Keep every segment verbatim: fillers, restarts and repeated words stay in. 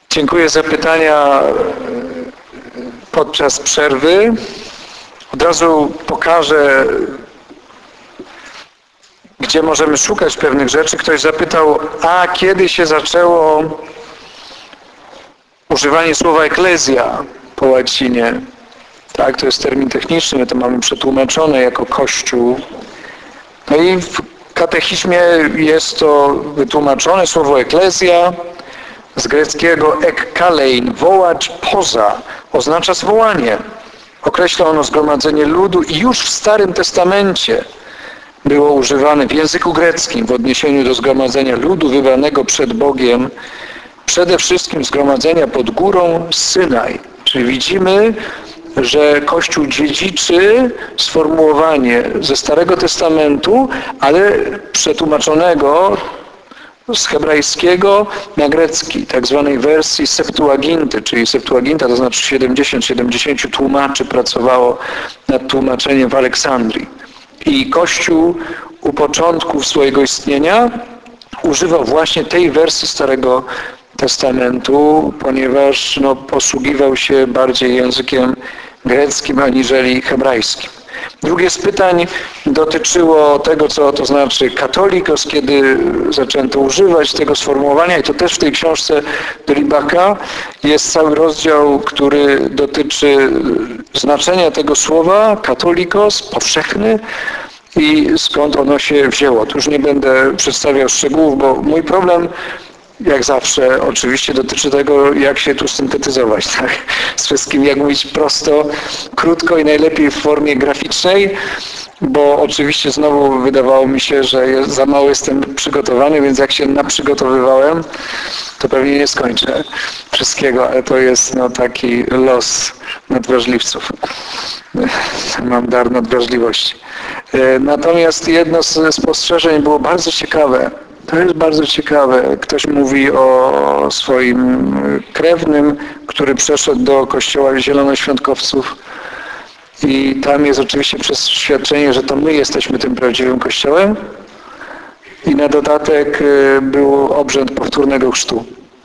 Dziękuję za pytania podczas przerwy. Od razu pokażę, gdzie możemy szukać pewnych rzeczy. Ktoś zapytał, a kiedy się zaczęło używanie słowa eklezja po łacinie? Tak, to jest termin techniczny, my to mamy przetłumaczone jako Kościół. No i w katechizmie jest to wytłumaczone słowo eklezja z greckiego ekkalein, wołacz poza, oznacza zwołanie. Określa ono zgromadzenie ludu i już w Starym Testamencie było używane w języku greckim w odniesieniu do zgromadzenia ludu wybranego przed Bogiem, przede wszystkim zgromadzenia pod górą Synaj. Czyli widzimy, że Kościół dziedziczy sformułowanie ze Starego Testamentu, ale przetłumaczonego z hebrajskiego na grecki, tak zwanej wersji Septuaginty, czyli Septuaginta to znaczy siedemdziesiąt siedemdziesięciu tłumaczy pracowało nad tłumaczeniem w Aleksandrii. I Kościół u początków swojego istnienia używał właśnie tej wersji Starego Testamentu, ponieważ no, posługiwał się bardziej językiem greckim aniżeli hebrajskim. Drugie z pytań dotyczyło tego, co to znaczy katolikos, kiedy zaczęto używać tego sformułowania i to też w tej książce Dribaka jest cały rozdział, który dotyczy znaczenia tego słowa katolikos, powszechny i skąd ono się wzięło. Tu już nie będę przedstawiał szczegółów, bo mój problem jak zawsze oczywiście dotyczy tego, jak się tu syntetyzować, tak? Z wszystkim, jak mówić prosto, krótko i najlepiej w formie graficznej, bo oczywiście znowu wydawało mi się, że jest, za mało jestem przygotowany, więc jak się naprzygotowywałem, to pewnie nie skończę wszystkiego, ale to jest no, taki los nadwrażliwców. Mam dar nadwrażliwości. Natomiast jedno z spostrzeżeń było bardzo ciekawe. To jest bardzo ciekawe. Ktoś mówi o swoim krewnym, który przeszedł do kościoła zielonoświątkowców i tam jest oczywiście przeświadczenie, że to my jesteśmy tym prawdziwym kościołem i na dodatek był obrzęd powtórnego chrztu.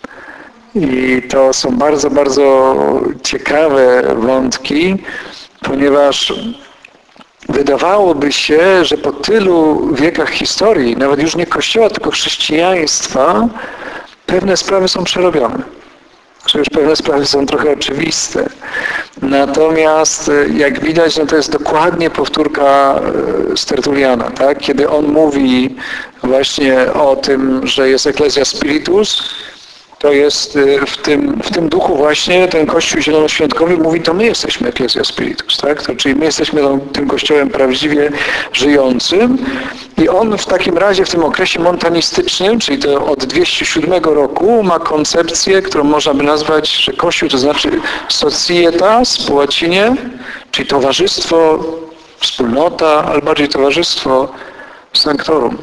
I to są bardzo, bardzo ciekawe wątki, ponieważ wydawałoby się, że po tylu wiekach historii, nawet już nie Kościoła, tylko chrześcijaństwa, pewne sprawy są przerobione. Że już pewne sprawy są trochę oczywiste. Natomiast jak widać, no to jest dokładnie powtórka z Tertuliana, tak? Kiedy on mówi właśnie o tym, że jest Ecclesia Spiritus, to jest w tym, w tym duchu właśnie ten Kościół Zielonoświątkowy mówi, to my jesteśmy Ecclesia Spiritus, tak? To, czyli my jesteśmy tym Kościołem prawdziwie żyjącym i on w takim razie w tym okresie montanistycznym, czyli to od dwieście siódmego roku ma koncepcję, którą można by nazwać, że Kościół to znaczy societas po łacinie, czyli towarzystwo, wspólnota, ale bardziej towarzystwo sanctorum.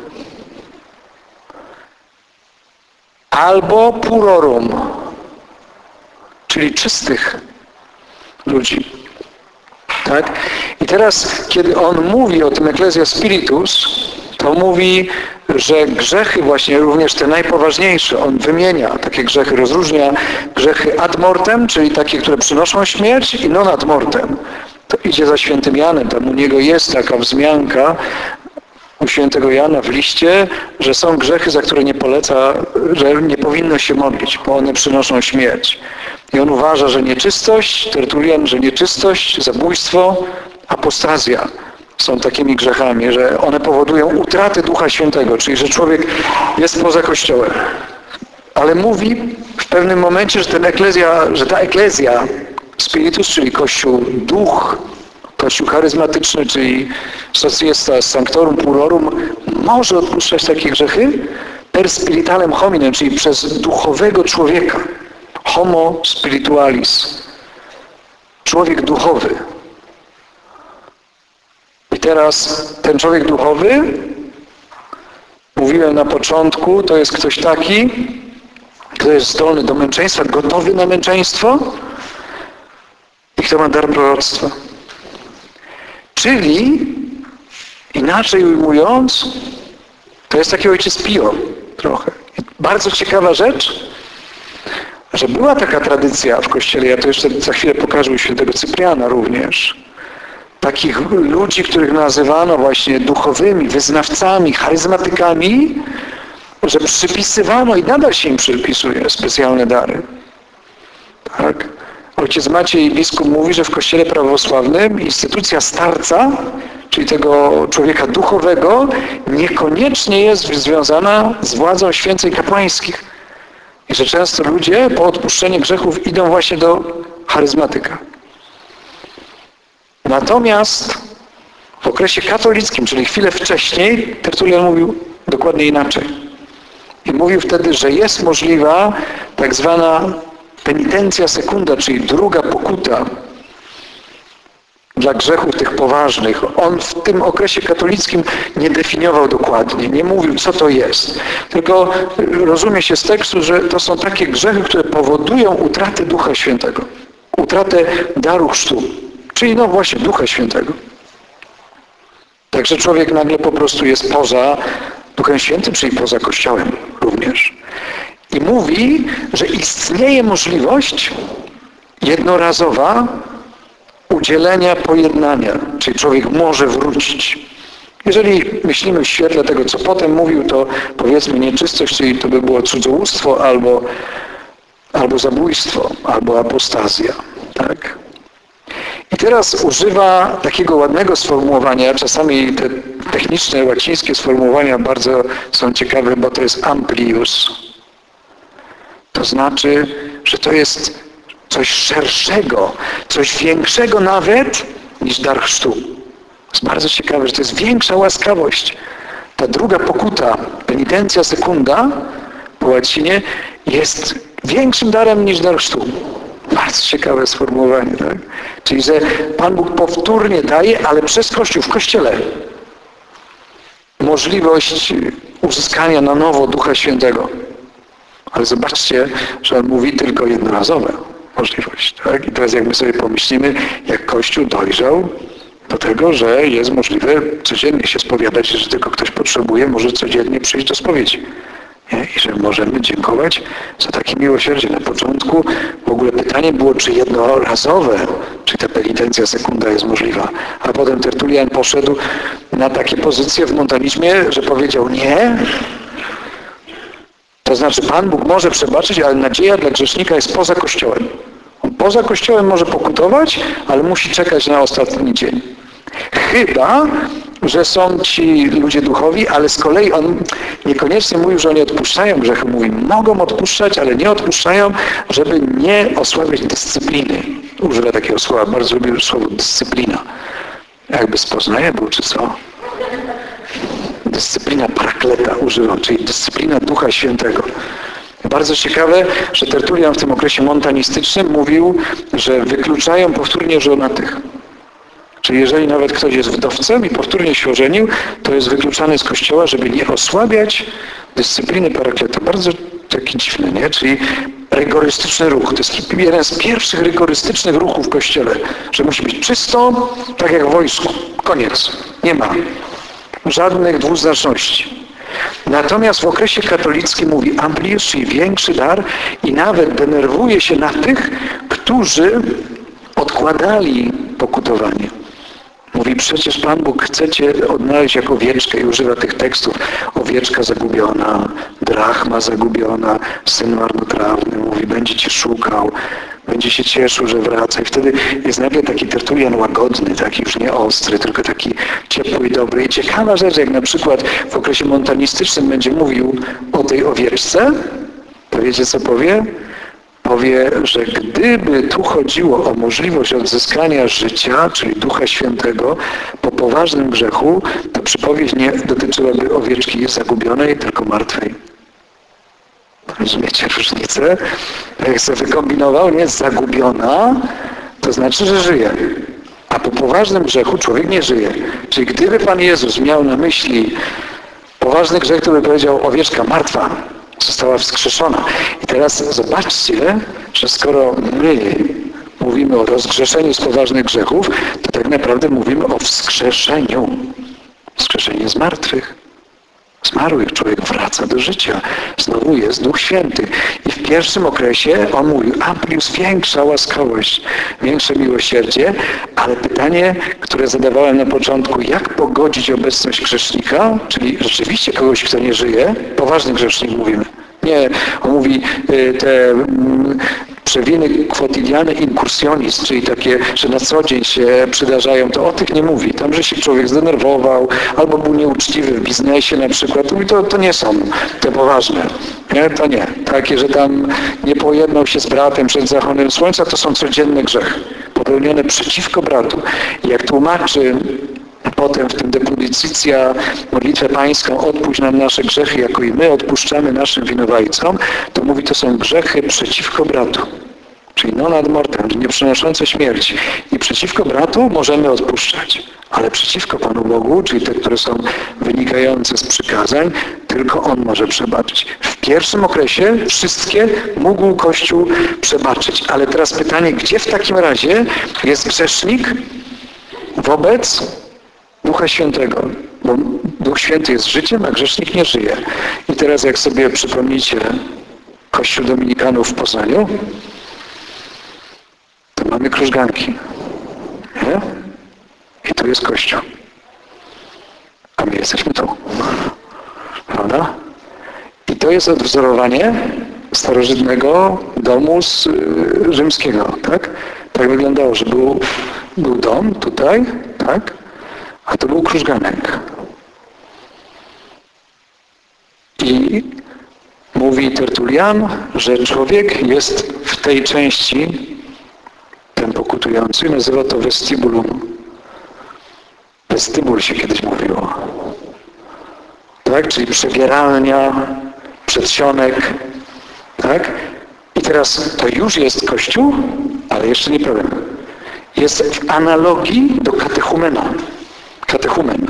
Albo purorum, czyli czystych ludzi. Tak? I teraz, kiedy on mówi o tym Ecclesia Spiritus, to mówi, że grzechy właśnie, również te najpoważniejsze, on wymienia takie grzechy, rozróżnia grzechy ad mortem, czyli takie, które przynoszą śmierć i non ad mortem. To idzie za świętym Janem, tam u niego jest taka wzmianka, u świętego Jana w liście, że są grzechy, za które nie poleca, że nie powinno się modlić, bo one przynoszą śmierć. I on uważa, że nieczystość, Tertulian, że nieczystość, zabójstwo, apostazja są takimi grzechami, że one powodują utratę Ducha Świętego, czyli że człowiek jest poza Kościołem. Ale mówi w pewnym momencie, że ten eklezja, że ta eklezja, spiritus, czyli Kościół, duch, Kościół charyzmatyczny, czyli societas sanctorum purorum, może odpuszczać takie grzechy per spiritalem hominem, czyli przez duchowego człowieka. Homo spiritualis. Człowiek duchowy. I teraz ten człowiek duchowy, mówiłem na początku, to jest ktoś taki, kto jest zdolny do męczeństwa, gotowy na męczeństwo i kto ma dar proroctwa. Czyli, inaczej ujmując, to jest taki ojciec Pio trochę. Bardzo ciekawa rzecz, że była taka tradycja w Kościele, ja to jeszcze za chwilę pokażę u świętego Cypriana również, takich ludzi, których nazywano właśnie duchowymi, wyznawcami, charyzmatykami, że przypisywano i nadal się im przypisuje specjalne dary. Tak? Ojciec Maciej, biskup, mówi, że w Kościele prawosławnym instytucja starca, czyli tego człowieka duchowego, niekoniecznie jest związana z władzą święceń kapłańskich. I że często ludzie po odpuszczeniu grzechów idą właśnie do charyzmatyka. Natomiast w okresie katolickim, czyli chwilę wcześniej, Tertulian mówił dokładnie inaczej. I mówił wtedy, że jest możliwa tak zwana penitencja sekunda, czyli druga pokuta dla grzechów tych poważnych. On w tym okresie katolickim nie definiował dokładnie, nie mówił, co to jest. Tylko rozumie się z tekstu, że to są takie grzechy, które powodują utratę Ducha Świętego. Utratę daru chrztu. Czyli no właśnie Ducha Świętego. Także człowiek nagle po prostu jest poza Duchem Świętym, czyli poza Kościołem również. I mówi, że istnieje możliwość jednorazowa udzielenia pojednania, czyli człowiek może wrócić. Jeżeli myślimy w świetle tego, co potem mówił, to powiedzmy nieczystość, czyli to by było cudzołóstwo albo, albo zabójstwo, albo apostazja. Tak? I teraz używa takiego ładnego sformułowania, czasami te techniczne, łacińskie sformułowania bardzo są ciekawe, bo to jest amplius. To znaczy, że to jest coś szerszego, coś większego nawet niż dar chrztu. To jest bardzo ciekawe, że to jest większa łaskawość. Ta druga pokuta, penitencja secunda po łacinie, jest większym darem niż dar chrztu. Bardzo ciekawe sformułowanie. Tak? Czyli, że Pan Bóg powtórnie daje, ale przez Kościół, w Kościele, możliwość uzyskania na nowo Ducha Świętego. Ale zobaczcie, że On mówi tylko jednorazowe możliwość. Tak? I teraz jak my sobie pomyślimy, jak Kościół dojrzał do tego, że jest możliwe codziennie się spowiadać, że tylko ktoś potrzebuje, może codziennie przyjść do spowiedzi. Nie? I że możemy dziękować za takie miłosierdzie. Na początku w ogóle pytanie było, czy jednorazowe, czy ta penitencja sekunda jest możliwa. A potem Tertulian poszedł na takie pozycje w montanizmie, że powiedział nie. To znaczy Pan Bóg może przebaczyć, ale nadzieja dla grzesznika jest poza Kościołem. On poza Kościołem może pokutować, ale musi czekać na ostatni dzień. Chyba, że są ci ludzie duchowi, ale z kolei on niekoniecznie mówił, że oni odpuszczają grzechy. Mówi, mogą odpuszczać, ale nie odpuszczają, żeby nie osłabiać dyscypliny. Używa takiego słowa, bardzo lubię słowo dyscyplina. Jakby z Poznania był, czy co? Dyscyplina parakleta używam, czyli dyscyplina Ducha Świętego. Bardzo ciekawe, że Tertulian w tym okresie montanistycznym mówił, że wykluczają powtórnie żonatych. Czyli jeżeli nawet ktoś jest wdowcem i powtórnie się ożenił, to jest wykluczany z Kościoła, żeby nie osłabiać dyscypliny parakleta. Bardzo taki dziwny, nie? Czyli rygorystyczny ruch. To jest jeden z pierwszych rygorystycznych ruchów w Kościele, że musi być czysto, tak jak w wojsku. Koniec. Nie ma żadnych dwuznaczności. Natomiast w okresie katolickim mówi amplius, czyli większy dar i nawet denerwuje się na tych, którzy odkładali pokutowanie. Mówi, przecież Pan Bóg chce Cię odnaleźć jako owieczkę i używa tych tekstów. Owieczka zagubiona, drachma zagubiona, syn marnotrawny. Mówi, będzie Cię szukał, będzie się cieszył, że wraca. I wtedy jest nagle taki Tertulian łagodny, taki już nie ostry, tylko taki ciepły i dobry. I ciekawa rzecz, jak na przykład w okresie montanistycznym będzie mówił o tej owieczce, to wiecie co powie? Powie, że gdyby tu chodziło o możliwość odzyskania życia, czyli Ducha Świętego, po poważnym grzechu, to przypowieść nie dotyczyłaby owieczki zagubionej, tylko martwej. Rozumiecie różnicę? Jak sobie wykombinował, nie zagubiona, to znaczy, że żyje. A po poważnym grzechu człowiek nie żyje. Czyli gdyby Pan Jezus miał na myśli poważny grzech, to by powiedział, owieczka martwa. Została wskrzeszona. I teraz zobaczcie, że skoro my mówimy o rozgrzeszeniu z poważnych grzechów, to tak naprawdę mówimy o wskrzeszeniu. Wskrzeszenie z martwych. zmarłych. Człowiek wraca do życia. Znowu jest Duch Święty. I w pierwszym okresie on mówił, Amplius, większa łaskawość, większe miłosierdzie, ale pytanie, które zadawałem na początku, jak pogodzić obecność grzesznika, czyli rzeczywiście kogoś, kto nie żyje, poważny grzesznik mówimy. Nie, on mówi te mm, przewiny quotidiane incursionis, czyli takie, że na co dzień się przydarzają, to o tych nie mówi. Tam, że się człowiek zdenerwował, albo był nieuczciwy w biznesie na przykład, mówi, to, to nie są te poważne. Nie? To nie. Takie, że tam nie pojednał się z bratem przed zachodem słońca, to są codzienne grzechy, popełnione przeciwko bratu. I jak tłumaczy potem w tym De Pudicitia modlitwę pańską odpuść nam nasze grzechy, jako i my odpuszczamy naszym winowajcom, to mówi, to są grzechy przeciwko bratu. Czyli non ad mortem, nie przynoszące śmierci. I przeciwko bratu możemy odpuszczać, ale przeciwko Panu Bogu, czyli te, które są wynikające z przykazań, tylko On może przebaczyć. W pierwszym okresie wszystkie mógł Kościół przebaczyć. Ale teraz pytanie, gdzie w takim razie jest grzesznik wobec Ducha Świętego? Bo Duch Święty jest życiem, a grzesznik nie żyje. I teraz jak sobie przypomnicie Kościół Dominikanów w Poznaniu, to mamy krużganki. Nie? I tu jest Kościół. A my jesteśmy tu. Prawda? I to jest odwzorowanie starożytnego domu z, y, rzymskiego. Tak? Tak wyglądało, że był, był dom tutaj, tak? A to był krużganek. I mówi Tertulian, że człowiek jest w tej części, ten pokutujący, nazywa to vestibulum. Vestibul się kiedyś mówiło. Tak? Czyli przebieralnia, przedsionek. Tak? I teraz to już jest Kościół, ale jeszcze nie pełen. Jest w analogii do katechumena. Katechumen.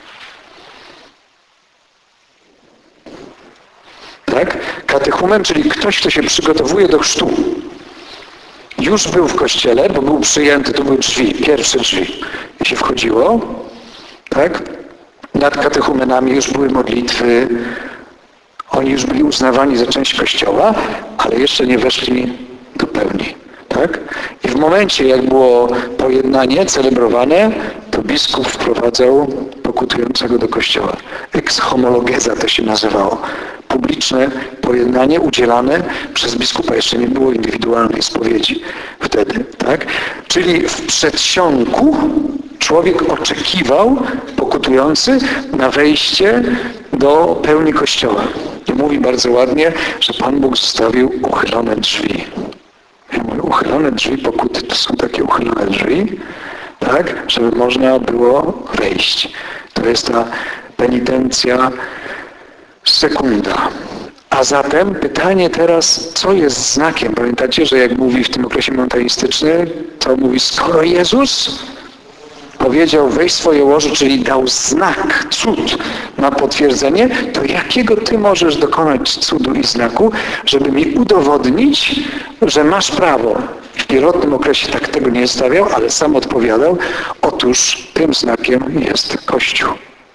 Tak? Katechumen, czyli ktoś, kto się przygotowuje do chrztu. Już był w kościele, bo był przyjęty, to były drzwi, pierwsze drzwi. I się wchodziło. Tak? Nad katechumenami już były modlitwy. Oni już byli uznawani za część Kościoła, ale jeszcze nie weszli do pełni. Tak? I w momencie, jak było pojednanie celebrowane, to biskup wprowadzał pokutującego do kościoła. Ex homologeza to się nazywało. Publiczne pojednanie udzielane przez biskupa. Jeszcze nie było indywidualnej spowiedzi wtedy. Tak? Czyli w przedsionku człowiek oczekiwał, pokutujący, na wejście do pełni Kościoła. I mówi bardzo ładnie, że Pan Bóg zostawił uchylone drzwi. Ja mówię, uchylone drzwi pokuty to są takie uchylone drzwi, tak, żeby można było wejść. To jest ta penitencja sekunda. A zatem pytanie teraz, co jest znakiem? Pamiętacie, że jak mówi w tym okresie montanistycznym, to mówi, skoro Jezus powiedział weź swoje łoże, czyli dał znak, cud na potwierdzenie, to jakiego ty możesz dokonać cudu i znaku, żeby mi udowodnić, że masz prawo. W pierwotnym okresie tak tego nie stawiał, ale sam odpowiadał, otóż tym znakiem jest Kościół.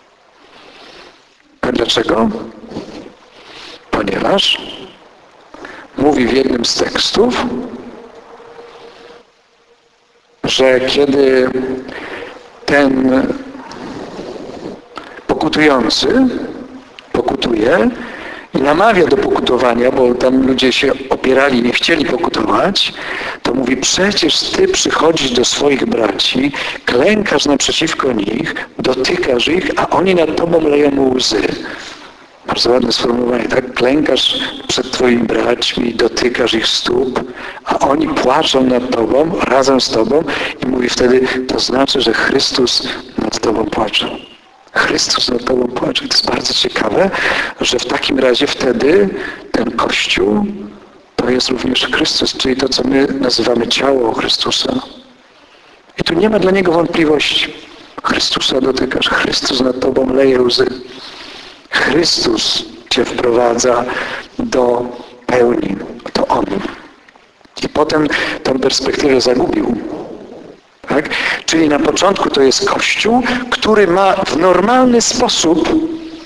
A dlaczego? Ponieważ mówi w jednym z tekstów, że kiedy ten pokutujący pokutuje i namawia do pokutowania, bo tam ludzie się opierali, nie chcieli pokutować, to mówi, przecież ty przychodzisz do swoich braci, klękasz naprzeciwko nich, dotykasz ich, a oni nad tobą leją łzy. Bardzo ładne sformułowanie, tak? Klękasz przed twoimi braćmi, dotykasz ich stóp, a oni płaczą nad tobą, razem z tobą i mówi wtedy, to znaczy, że Chrystus nad tobą płacze. Chrystus nad tobą płacze. To jest bardzo ciekawe, że w takim razie wtedy ten Kościół to jest również Chrystus, czyli to, co my nazywamy ciało Chrystusa. I tu nie ma dla Niego wątpliwości. Chrystusa dotykasz, Chrystus nad tobą leje łzy. Chrystus cię wprowadza do pełni. To On. I potem tę perspektywę zagubił. Tak? Czyli na początku to jest Kościół, który ma w normalny sposób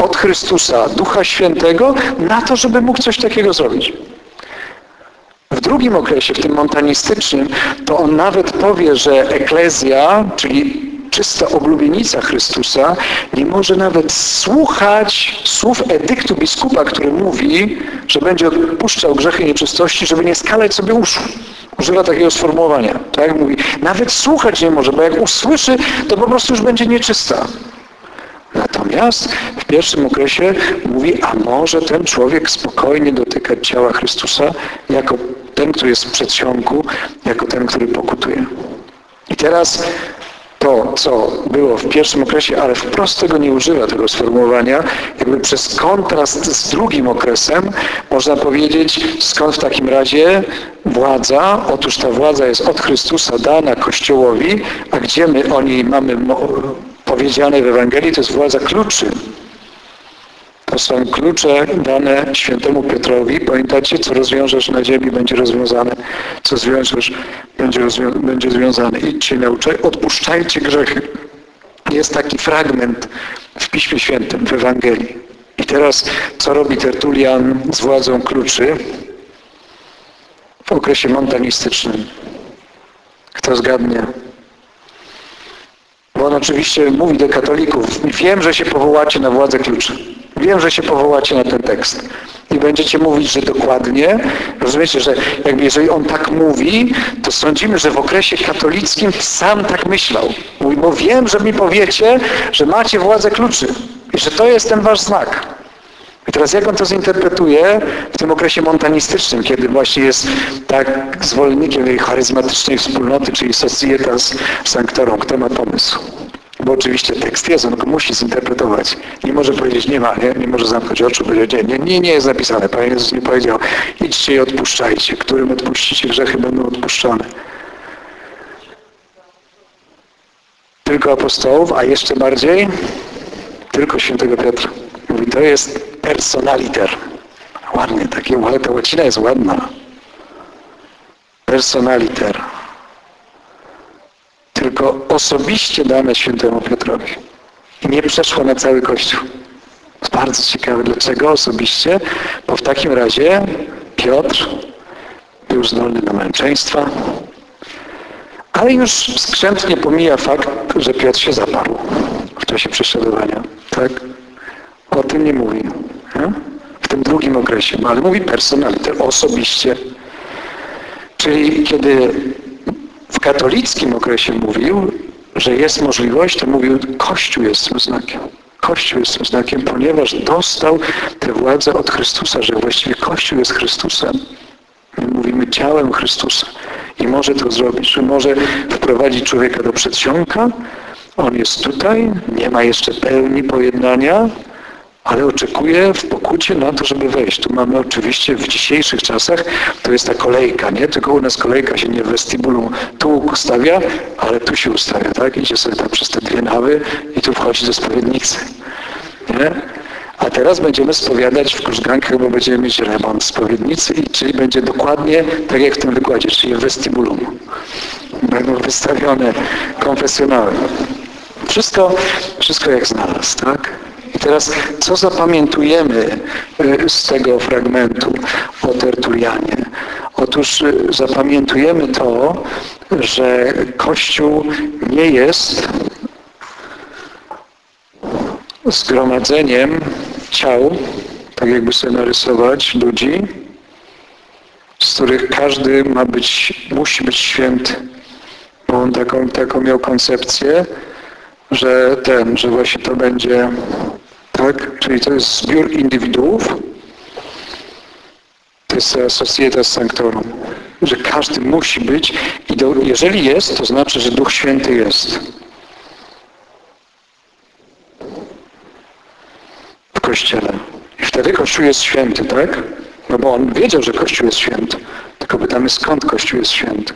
od Chrystusa Ducha Świętego na to, żeby mógł coś takiego zrobić. W drugim okresie, w tym montanistycznym, to on nawet powie, że eklezja, czyli czysta oblubienica Chrystusa, nie może nawet słuchać słów edyktu biskupa, który mówi, że będzie odpuszczał grzechy i nieczystości, żeby nie skalać sobie uszu. Używa takiego sformułowania. Tak mówi. Nawet słuchać nie może, bo jak usłyszy, to po prostu już będzie nieczysta. Natomiast w pierwszym okresie mówi, a może ten człowiek spokojnie dotykać ciała Chrystusa jako ten, który jest w przedsionku, jako ten, który pokutuje. I teraz to, co było w pierwszym okresie, ale wprost tego nie używa, tego sformułowania, jakby przez kontrast z drugim okresem można powiedzieć, skąd w takim razie władza, otóż ta władza jest od Chrystusa dana Kościołowi, a gdzie my o niej mamy powiedziane w Ewangelii, to jest władza kluczy. To są klucze dane świętemu Piotrowi. Pamiętacie, co rozwiążesz na ziemi, będzie rozwiązane. Co zwiążesz, będzie, rozwią będzie związane. Idźcie, nauczaj, odpuszczajcie grzechy. Jest taki fragment w Piśmie Świętym, w Ewangelii. I teraz, co robi Tertulian z władzą kluczy w okresie montanistycznym? Kto zgadnie? Bo on oczywiście mówi do katolików, wiem, że się powołacie na władzę kluczy. Wiem, że się powołacie na ten tekst. I będziecie mówić, że dokładnie. Rozumiecie, że jakby jeżeli on tak mówi, to sądzimy, że w okresie katolickim sam tak myślał. Mówi, bo wiem, że mi powiecie, że macie władzę kluczy. I że to jest ten wasz znak. I teraz jak on to zinterpretuje w tym okresie montanistycznym, kiedy właśnie jest tak zwolennikiem tej charyzmatycznej wspólnoty, czyli Societas Sanctorum. Kto ma pomysł? Bo oczywiście tekst jest, on go musi zinterpretować. Nie może powiedzieć, nie ma, nie, nie może zamknąć oczu, powiedzieć, nie, nie, nie jest napisane. Pan Jezus nie powiedział, idźcie i odpuszczajcie. Którym odpuścicie, grzechy będą odpuszczone. Tylko apostołów, a jeszcze bardziej tylko świętego Piotra. Mówi, to jest personaliter. Ładnie, takie, ta łacina jest ładna. Personaliter. Tylko osobiście dane świętemu Piotrowi. I nie przeszło na cały Kościół. To jest bardzo ciekawe. Dlaczego osobiście? Bo w takim razie Piotr był zdolny do męczeństwa, ale już skrzętnie pomija fakt, że Piotr się zaparł w czasie prześladowania. Tak? O tym nie mówi. Nie? W tym drugim okresie. No, ale mówi personaliter, osobiście. Czyli kiedy w katolickim okresie mówił, że jest możliwość, to mówił, Kościół jest tym znakiem. Kościół jest tym znakiem, ponieważ dostał tę władzę od Chrystusa, że właściwie Kościół jest Chrystusem. My mówimy ciałem Chrystusa i może to zrobić, że może wprowadzić człowieka do przedsionka. On jest tutaj, nie ma jeszcze pełni pojednania, ale oczekuje w pokucie na to, żeby wejść. Tu mamy oczywiście w dzisiejszych czasach, to jest ta kolejka, nie? Tylko u nas kolejka się nie w westibulu tu ustawia, ale tu się ustawia, tak? Idzie sobie tam przez te dwie nawy i tu wchodzi do spowiednicy, nie? A teraz będziemy spowiadać w krużgankach, bo będziemy mieć remont spowiednicy, i czyli będzie dokładnie tak jak w tym wykładzie, czyli w westibulu. Będą wystawione konfesjonały. Wszystko, wszystko jak znalazł, tak? I teraz, co zapamiętujemy z tego fragmentu o Tertulianie? Otóż zapamiętujemy to, że Kościół nie jest zgromadzeniem ciał, tak jakby sobie narysować, ludzi, z których każdy ma być, musi być święty. Bo on taką, taką miał koncepcję, że ten, że właśnie to będzie, tak, czyli to jest zbiór indywiduów, to jest Societas Sanctorum, że każdy musi być i do, jeżeli jest, to znaczy, że Duch Święty jest w Kościele. I wtedy Kościół jest święty, tak? No bo on wiedział, że Kościół jest święty, tylko pytamy, skąd Kościół jest święty.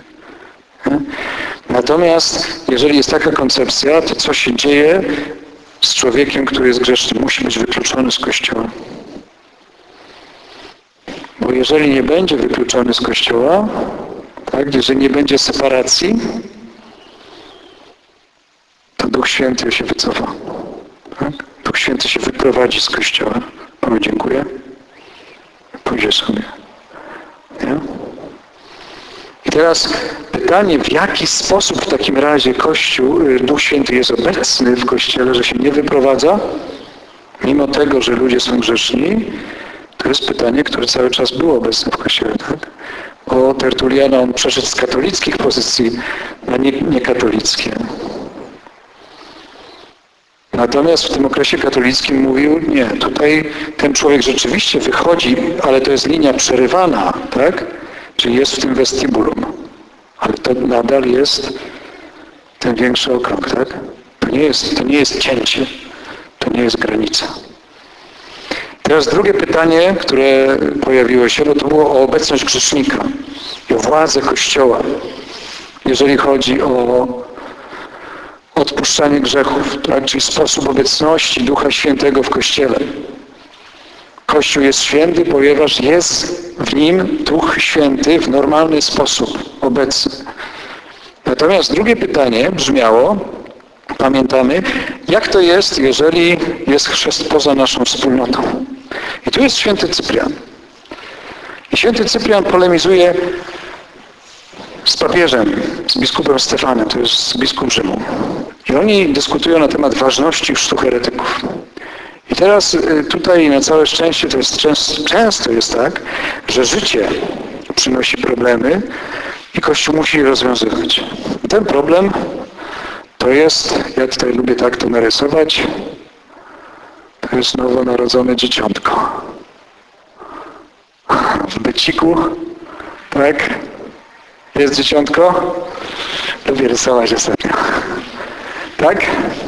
Natomiast jeżeli jest taka koncepcja, to co się dzieje z człowiekiem, który jest grzeszny? Musi być wykluczony z Kościoła. Bo jeżeli nie będzie wykluczony z Kościoła, tak, jeżeli nie będzie separacji, to Duch Święty się wycofa. Tak? Duch Święty się wyprowadzi z Kościoła. Powie dziękuję. Pójdzie sobie. Nie? I teraz pytanie, w jaki sposób w takim razie Kościół, Duch Święty jest obecny w Kościele, że się nie wyprowadza, mimo tego, że ludzie są grzeszni, to jest pytanie, które cały czas było obecne w Kościele. Tak? Bo Tertulian, on przeszedł z katolickich pozycji na nie, niekatolickie. Natomiast w tym okresie katolickim mówił, nie, tutaj ten człowiek rzeczywiście wychodzi, ale to jest linia przerywana, tak? Czyli jest w tym vestibulum. Ale to nadal jest ten większy okrąg, tak? To nie jest, to nie jest cięcie, to nie jest granica. Teraz drugie pytanie, które pojawiło się, no to było o obecność grzesznika i o władzę Kościoła, jeżeli chodzi o odpuszczanie grzechów, tak? Czyli sposób obecności Ducha Świętego w Kościele. Kościół jest święty, ponieważ jest w nim Duch Święty w normalny sposób obecny. Natomiast drugie pytanie brzmiało, pamiętamy, jak to jest, jeżeli jest chrzest poza naszą wspólnotą. I tu jest święty Cyprian. I święty Cyprian polemizuje z papieżem, z biskupem Stefanem, to jest biskup Rzymu. I oni dyskutują na temat ważności chrztu heretyków. I teraz tutaj na całe szczęście to jest często, często jest tak, że życie przynosi problemy i Kościół musi je rozwiązywać. I ten problem to jest, ja tutaj lubię tak to narysować, to jest nowonarodzone dzieciątko. W byciku, tak? Jest dzieciątko? Lubię rysować ostatnio. Tak?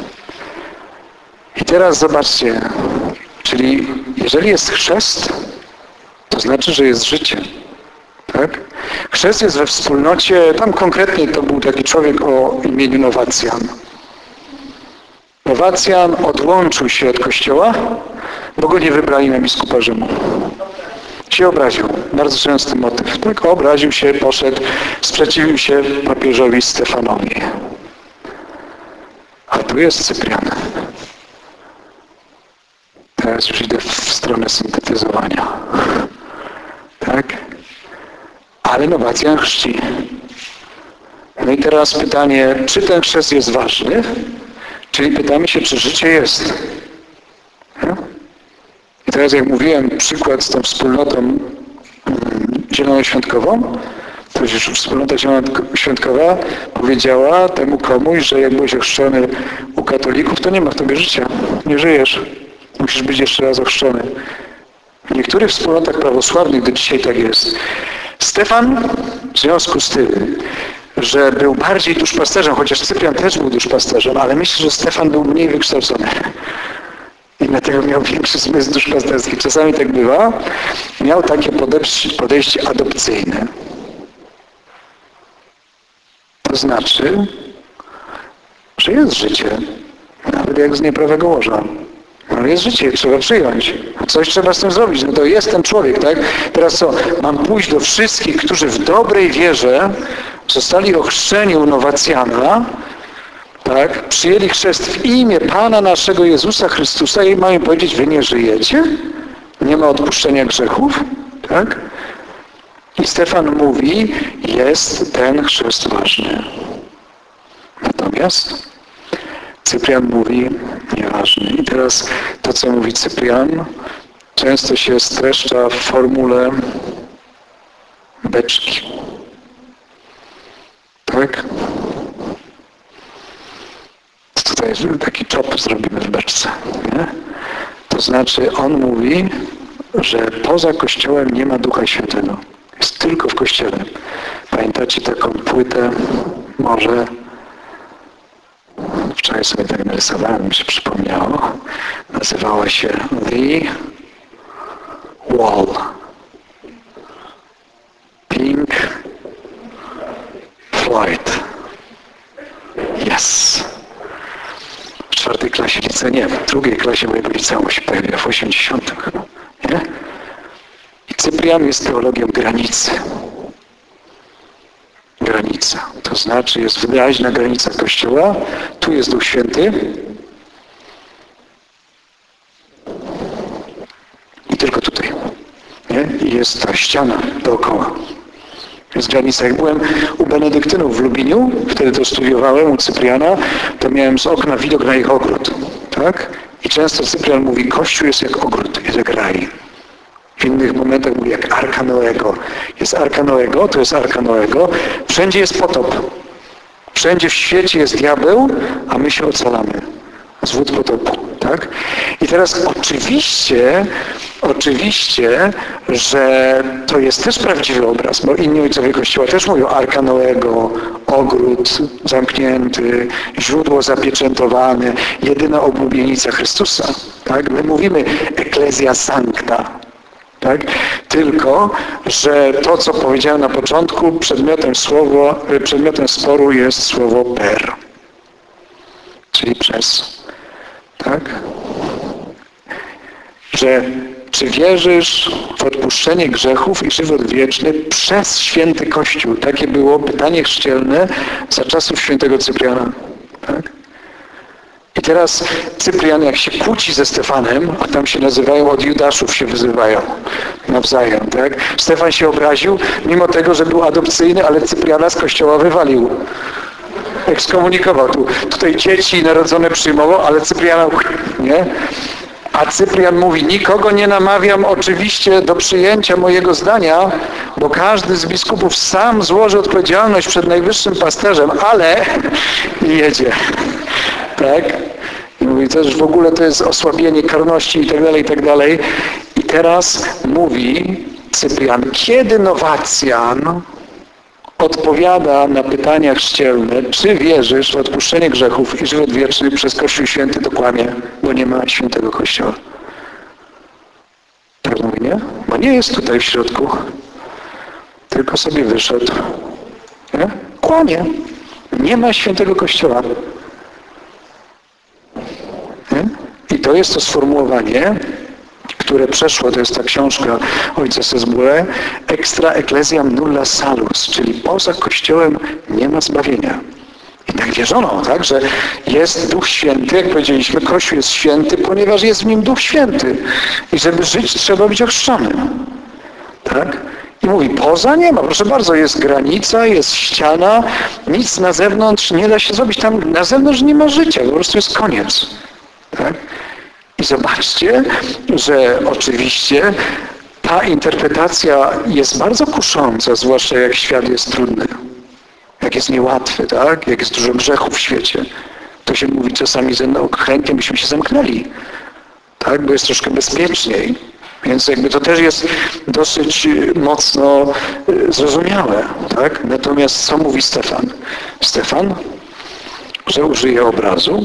I teraz zobaczcie, czyli jeżeli jest chrzest, to znaczy, że jest życie. Tak? Chrzest jest we wspólnocie, tam konkretnie to był taki człowiek o imieniu Nowacjan. Nowacjan odłączył się od Kościoła, bo go nie wybrali na biskupa Rzymu. Się obraził. Bardzo częsty motyw. Tak, obraził się, poszedł, sprzeciwił się papieżowi Stefanowi. A tu jest Cyprian. Teraz już idę w stronę syntetyzowania. Tak? Ale Nowacjan chrzci. No i teraz pytanie, czy ten chrzest jest ważny? Czyli pytamy się, czy życie jest. No? I teraz jak mówiłem, przykład z tą wspólnotą zielonoświątkową, to już wspólnota zielonoświątkowa powiedziała temu komuś, że jak byłeś ochrzczony u katolików, to nie ma w tobie życia. Nie żyjesz. Musisz być jeszcze raz ochrzczony. W niektórych wspólnotach prawosławnych do dzisiaj tak jest. Stefan w związku z tym, że był bardziej duszpasterzem, chociaż Cyprian też był duszpasterzem, ale myślę, że Stefan był mniej wykształcony. I dlatego miał większy zmysł duszpasterski. Czasami tak bywa. Miał takie podejście, podejście adopcyjne. To znaczy, że jest życie. Nawet jak z nieprawego łoża. No jest życie, trzeba przyjąć. Coś trzeba z tym zrobić. No to jest ten człowiek, tak? Teraz co? Mam pójść do wszystkich, którzy w dobrej wierze zostali ochrzczeni u Nowacjana, tak? Przyjęli chrzest w imię Pana naszego Jezusa Chrystusa i mają powiedzieć, wy nie żyjecie? Nie ma odpuszczenia grzechów? Tak? I Stefan mówi, jest ten chrzest ważny. Natomiast Cyprian mówi, nieważny. I teraz to, co mówi Cyprian, często się streszcza w formule beczki. Tak? Tutaj taki czop zrobimy w beczce. Nie? To znaczy, on mówi, że poza Kościołem nie ma Ducha Świętego. Jest tylko w Kościele. Pamiętacie taką płytę, może wczoraj sobie tak narysowałem, mi się przypomniało. Nazywała się The Wall. Pink Floyd. Yes. W czwartej klasie liceum, nie, w drugiej klasie mojego liceum się pojawiła, w osiemdziesiątym chyba. Nie? I Cyprian jest teologią granicy. Granica. To znaczy jest wyraźna granica Kościoła. Tu jest Duch Święty. jest ta ściana dookoła. Jest granica. Jak byłem u Benedyktynów w Lubliniu, wtedy to studiowałem u Cypriana, to miałem z okna widok na ich ogród. Tak? I często Cyprian mówi, Kościół jest jak ogród, jest jak raj. W innych momentach mówi jak Arka Noego. Jest Arka Noego, to jest Arka Noego. Wszędzie jest potop. Wszędzie w świecie jest diabeł, a my się ocalamy. Z wód potopu, tak? I teraz oczywiście, oczywiście, że to jest też prawdziwy obraz, bo inni ojcowie Kościoła też mówią Arka Noego, ogród zamknięty, źródło zapieczętowane, jedyna oblubienica Chrystusa, tak? My mówimy Ecclesia Sancta, tak? Tylko, że to, co powiedziałem na początku, przedmiotem, słowo, przedmiotem sporu jest słowo per, czyli przez. Tak? Że czy wierzysz w odpuszczenie grzechów i żywot wieczny przez święty Kościół? Takie było pytanie chrzcielne za czasów świętego Cypriana. Tak? I teraz Cyprian, jak się kłóci ze Stefanem, a tam się nazywają, od Judaszów się wyzywają nawzajem, tak? Stefan się obraził, mimo tego, że był adopcyjny, ale Cypriana z kościoła wywalił. Ekskomunikował. Tu, tutaj dzieci narodzone przyjmował, ale Cypriana, nie? A Cyprian mówi, nikogo nie namawiam oczywiście do przyjęcia mojego zdania, bo każdy z biskupów sam złoży odpowiedzialność przed najwyższym pasterzem, ale i jedzie. Tak? I mówi też w ogóle to jest osłabienie karności i tak dalej, i tak dalej. I teraz mówi Cyprian, kiedy Nowacjan odpowiada na pytania chrzcielne, czy wierzysz w odpuszczenie grzechów i żywot wieczny przez Kościół Święty, to kłamie, bo nie ma świętego Kościoła. Tak mówi, nie? Bo nie jest tutaj w środku, tylko sobie wyszedł. Nie? Kłamie. Nie ma świętego Kościoła. Nie? I to jest to sformułowanie, które przeszło, to jest ta książka ojca Sesbure, Extra Ecclesiam Nulla Salus, czyli poza Kościołem nie ma zbawienia. I tak wierzono, tak, że jest Duch Święty, jak powiedzieliśmy, Kościół jest święty, ponieważ jest w nim Duch Święty. I żeby żyć, trzeba być ochrzczonym. Tak? I mówi, poza nie ma, proszę bardzo, jest granica, jest ściana, nic na zewnątrz nie da się zrobić. Tam na zewnątrz nie ma życia, po prostu jest koniec. Tak? I zobaczcie, że oczywiście ta interpretacja jest bardzo kusząca, zwłaszcza jak świat jest trudny, jak jest niełatwy, tak? Jak jest dużo grzechów w świecie. To się mówi czasami, że no, chętnie byśmy się zamknęli, tak? Bo jest troszkę bezpieczniej. Więc jakby to też jest dosyć mocno zrozumiałe, tak? Natomiast co mówi Stefan? Stefan, że użyje obrazu.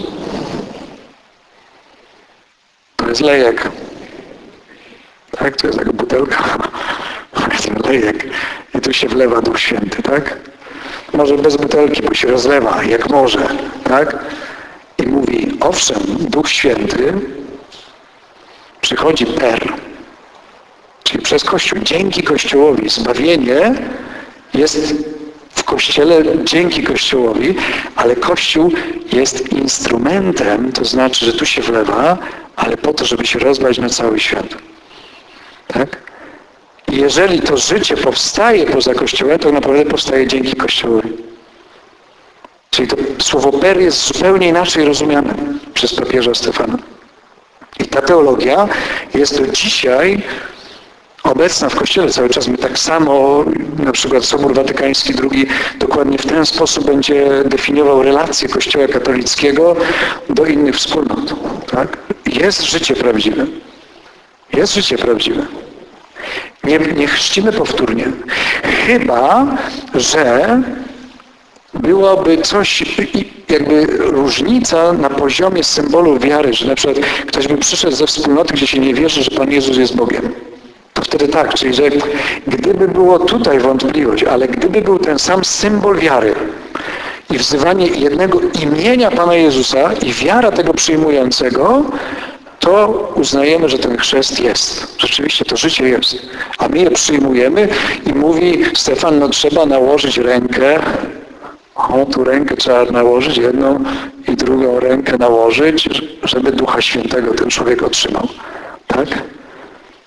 To jest lejek. Tak? To jest taka butelka. Ten lejek. I tu się wlewa Duch Święty, tak? Może bez butelki, bo się rozlewa, jak może, tak? I mówi, owszem, Duch Święty przychodzi per, czyli przez Kościół. Dzięki Kościołowi zbawienie jest w Kościele dzięki Kościołowi, ale Kościół jest instrumentem, to znaczy, że tu się wlewa, ale po to, żeby się rozlać na cały świat. Tak? I jeżeli to życie powstaje poza Kościołem, to naprawdę powstaje dzięki Kościołowi. Czyli to słowo per jest zupełnie inaczej rozumiane przez papieża Stefana. I ta teologia jest do dzisiaj obecna w Kościele cały czas. My tak samo, na przykład Sobór Watykański drugi dokładnie w ten sposób będzie definiował relacje Kościoła katolickiego do innych wspólnot. Tak? Jest życie prawdziwe. Jest życie prawdziwe. Nie, nie chrzcimy powtórnie. Chyba, że byłoby coś, jakby różnica na poziomie symbolu wiary, że na przykład ktoś by przyszedł ze wspólnoty, gdzie się nie wierzy, że Pan Jezus jest Bogiem. To wtedy tak, czyli że gdyby było tutaj wątpliwość, ale gdyby był ten sam symbol wiary i wzywanie jednego imienia Pana Jezusa i wiara tego przyjmującego, to uznajemy, że ten chrzest jest. Rzeczywiście to życie jest. A my je przyjmujemy i mówi Stefan, no trzeba nałożyć rękę. O, tu rękę trzeba nałożyć, jedną i drugą rękę nałożyć, żeby Ducha Świętego ten człowiek otrzymał. Tak?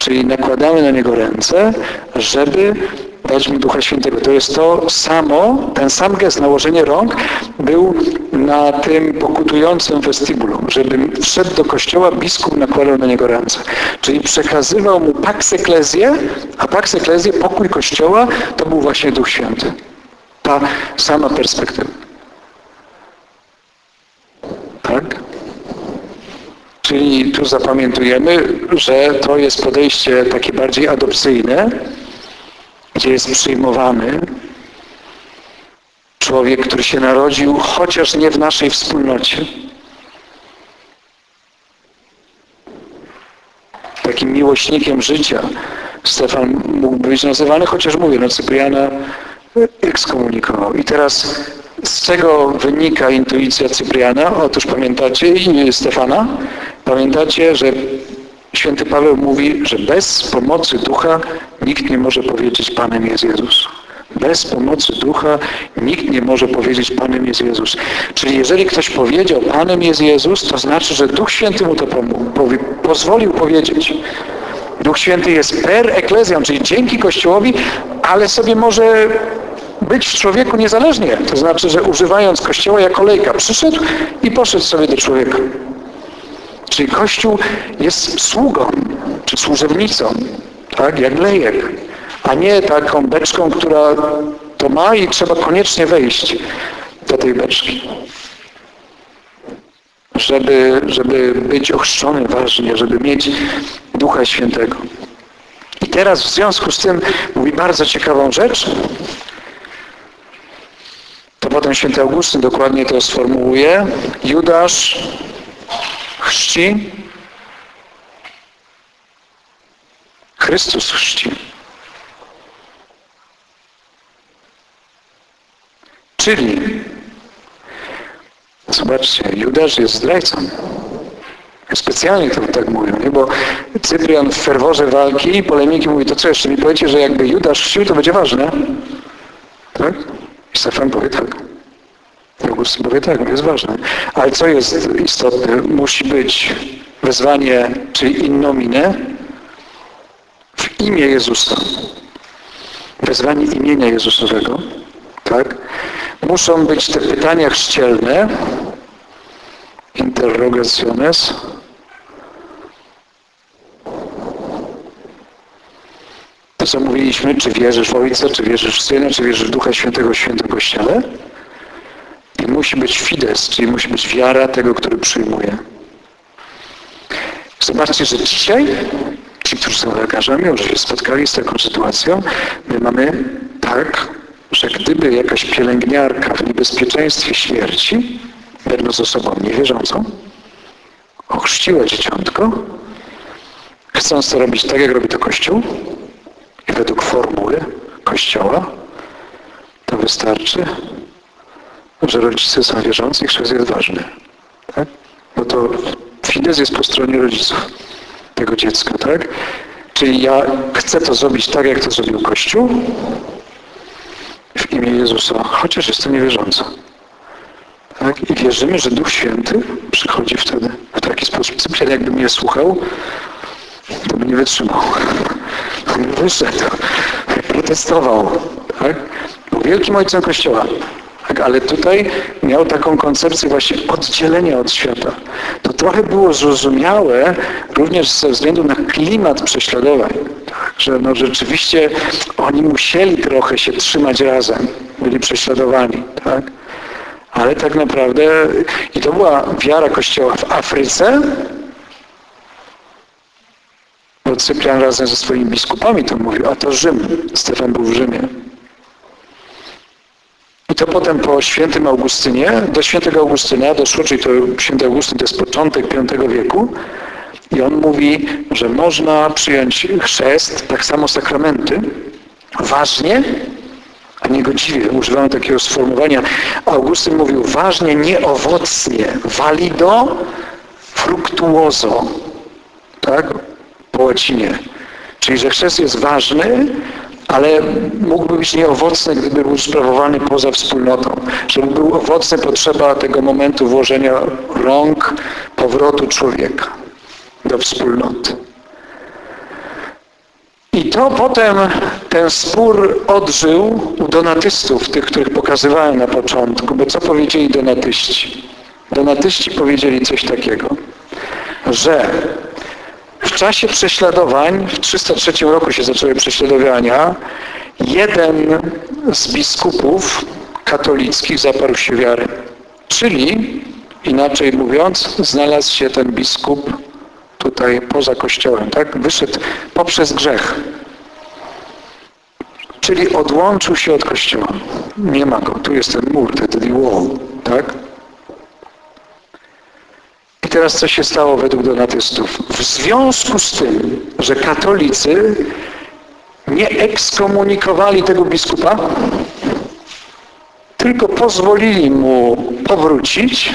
Czyli nakładamy na niego ręce, żeby dać mu Ducha Świętego. To jest to samo, ten sam gest, nałożenie rąk był na tym pokutującym vestibulu. Żeby wszedł do kościoła, biskup nakładał na niego ręce. Czyli przekazywał mu pax ecclesiae, a pax ecclesiae, pokój kościoła, to był właśnie Duch Święty. Ta sama perspektywa. Tak? Czyli tu zapamiętujemy, że to jest podejście takie bardziej adopcyjne, gdzie jest przyjmowany człowiek, który się narodził, chociaż nie w naszej wspólnocie. Takim miłośnikiem życia Stefan mógł być nazywany, chociaż mówię, no Cypriana ekskomunikował. I teraz z czego wynika intuicja Cypriana? Otóż pamiętacie i Stefana? Pamiętacie, że święty Paweł mówi, że bez pomocy Ducha nikt nie może powiedzieć Panem jest Jezus. Bez pomocy Ducha nikt nie może powiedzieć Panem jest Jezus. Czyli jeżeli ktoś powiedział Panem jest Jezus, to znaczy, że Duch Święty mu to pomógł, powie, pozwolił powiedzieć. Duch Święty jest per ecclesiam, czyli dzięki Kościołowi, ale sobie może być w człowieku niezależnie. To znaczy, że używając Kościoła jako lejka przyszedł i poszedł sobie do człowieka. Czyli Kościół jest sługą, czy służebnicą, tak, jak lejek, a nie taką beczką, która to ma i trzeba koniecznie wejść do tej beczki. Żeby, żeby być ochrzczonym ważnie, żeby mieć Ducha Świętego. I teraz w związku z tym mówi bardzo ciekawą rzecz. To potem święty Augustyn dokładnie to sformułuje. Judasz chrzci, Chrystus chrzci. Czyli, zobaczcie, Judasz jest zdrajcą. Specjalnie to tak mówią, nie? Bo Cyprian w ferworze walki i polemiki mówi, to co jeszcze mi powiecie, że jakby Judasz chrzcił, to będzie ważne. Tak? I Stefan powie tak. Augustyn powie tak, jest ważne. Ale co jest istotne? Musi być wezwanie, czyli in nomine, w imię Jezusa. Wezwanie imienia Jezusowego. Tak? Muszą być te pytania chrzcielne, interrogaciones, to co mówiliśmy, czy wierzysz w Ojca, czy wierzysz w Syna, czy wierzysz w Ducha Świętego w Świętym Kościele. I musi być fides, czyli musi być wiara tego, który przyjmuje. Zobaczcie, że dzisiaj ci, którzy są lekarzami, już się spotkali z taką sytuacją, my mamy tak, że gdyby jakaś pielęgniarka w niebezpieczeństwie śmierci, będąc osobą niewierzącą, ochrzciła dzieciątko, chcąc to robić tak, jak robi to Kościół i według formuły Kościoła, to wystarczy, że rodzice są wierzący i chrzest jest ważny. Tak? Bo to fides jest po stronie rodziców tego dziecka, tak? Czyli ja chcę to zrobić tak, jak to zrobił Kościół w imię Jezusa, chociaż jestem niewierzący. Tak? I wierzymy, że Duch Święty przychodzi wtedy w taki sposób. Cyprian jakby mnie słuchał, to by nie wytrzymał. On by wyszedł, protestował. Tak? Był wielkim ojcem Kościoła. Tak? Ale tutaj miał taką koncepcję właśnie oddzielenia od świata. To trochę było zrozumiałe również ze względu na klimat prześladowań. Tak? Że no rzeczywiście oni musieli trochę się trzymać razem. Byli prześladowani. Tak? Ale tak naprawdę, i to była wiara Kościoła w Afryce, bo Cyprian razem ze swoimi biskupami to mówił, a to Rzym. Stefan był w Rzymie. I to potem po świętym Augustynie, do świętego Augustyna doszło, czyli to święty Augustyn to jest początek piątego wieku, i on mówi, że można przyjąć chrzest, tak samo sakramenty, ważnie, a niegodziwie. Używamy takiego sformułowania. Augustyn mówił ważnie, nieowocnie. Valido, fructuoso. Tak? Po łacinie. Czyli, że chrzest jest ważny, ale mógłby być nieowocny, gdyby był sprawowany poza wspólnotą. Żeby był owocny, potrzeba tego momentu włożenia rąk, powrotu człowieka do wspólnoty. I to potem ten spór odżył u donatystów, tych, których pokazywałem na początku, bo co powiedzieli donatyści? Donatyści powiedzieli coś takiego, że w czasie prześladowań, w trzysta trzecim roku się zaczęły prześladowania, jeden z biskupów katolickich zaparł się wiary. Czyli, inaczej mówiąc, znalazł się ten biskup tutaj poza Kościołem, tak? Wyszedł poprzez grzech. Czyli odłączył się od Kościoła. Nie ma go. Tu jest ten mur, ten wall, tak? I teraz co się stało według donatystów? W związku z tym, że katolicy nie ekskomunikowali tego biskupa, tylko pozwolili mu powrócić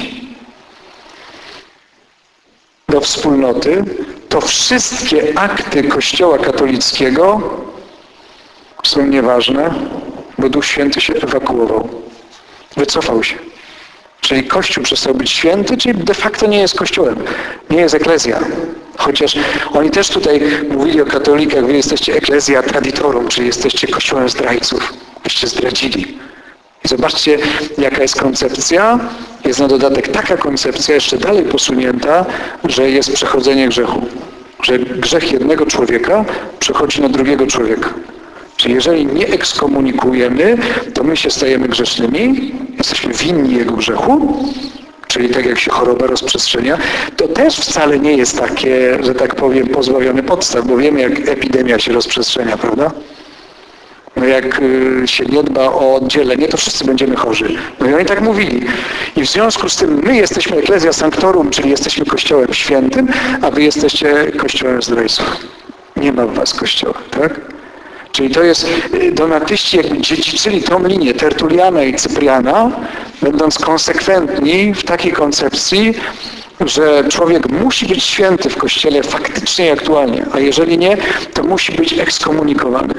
do wspólnoty, to wszystkie akty Kościoła katolickiego są nieważne, bo Duch Święty się ewakuował. Wycofał się. Czyli Kościół przestał być święty, czyli de facto nie jest Kościołem. Nie jest eklezja. Chociaż oni też tutaj mówili o katolikach, wy jesteście eklezja traditorum, czyli jesteście Kościołem zdrajców. Byście zdradzili. I zobaczcie, jaka jest koncepcja. Jest na dodatek taka koncepcja, jeszcze dalej posunięta, że jest przechodzenie grzechu. Że grzech jednego człowieka przechodzi na drugiego człowieka. Czyli jeżeli nie ekskomunikujemy, to my się stajemy grzesznymi, jesteśmy winni jego grzechu, czyli tak jak się choroba rozprzestrzenia, to też wcale nie jest takie, że tak powiem, pozbawione podstaw, bo wiemy, jak epidemia się rozprzestrzenia, prawda? No jak się nie dba o oddzielenie, to wszyscy będziemy chorzy. No i oni tak mówili. I w związku z tym my jesteśmy Ecclesia Sanctorum, czyli jesteśmy Kościołem Świętym, a wy jesteście Kościołem zdrajców. Nie ma w was Kościoła, tak? Czyli to jest, donatyści jakby dziedziczyli tą linię Tertuliana i Cypriana, będąc konsekwentni w takiej koncepcji, że człowiek musi być święty w Kościele faktycznie i aktualnie, a jeżeli nie, to musi być ekskomunikowany.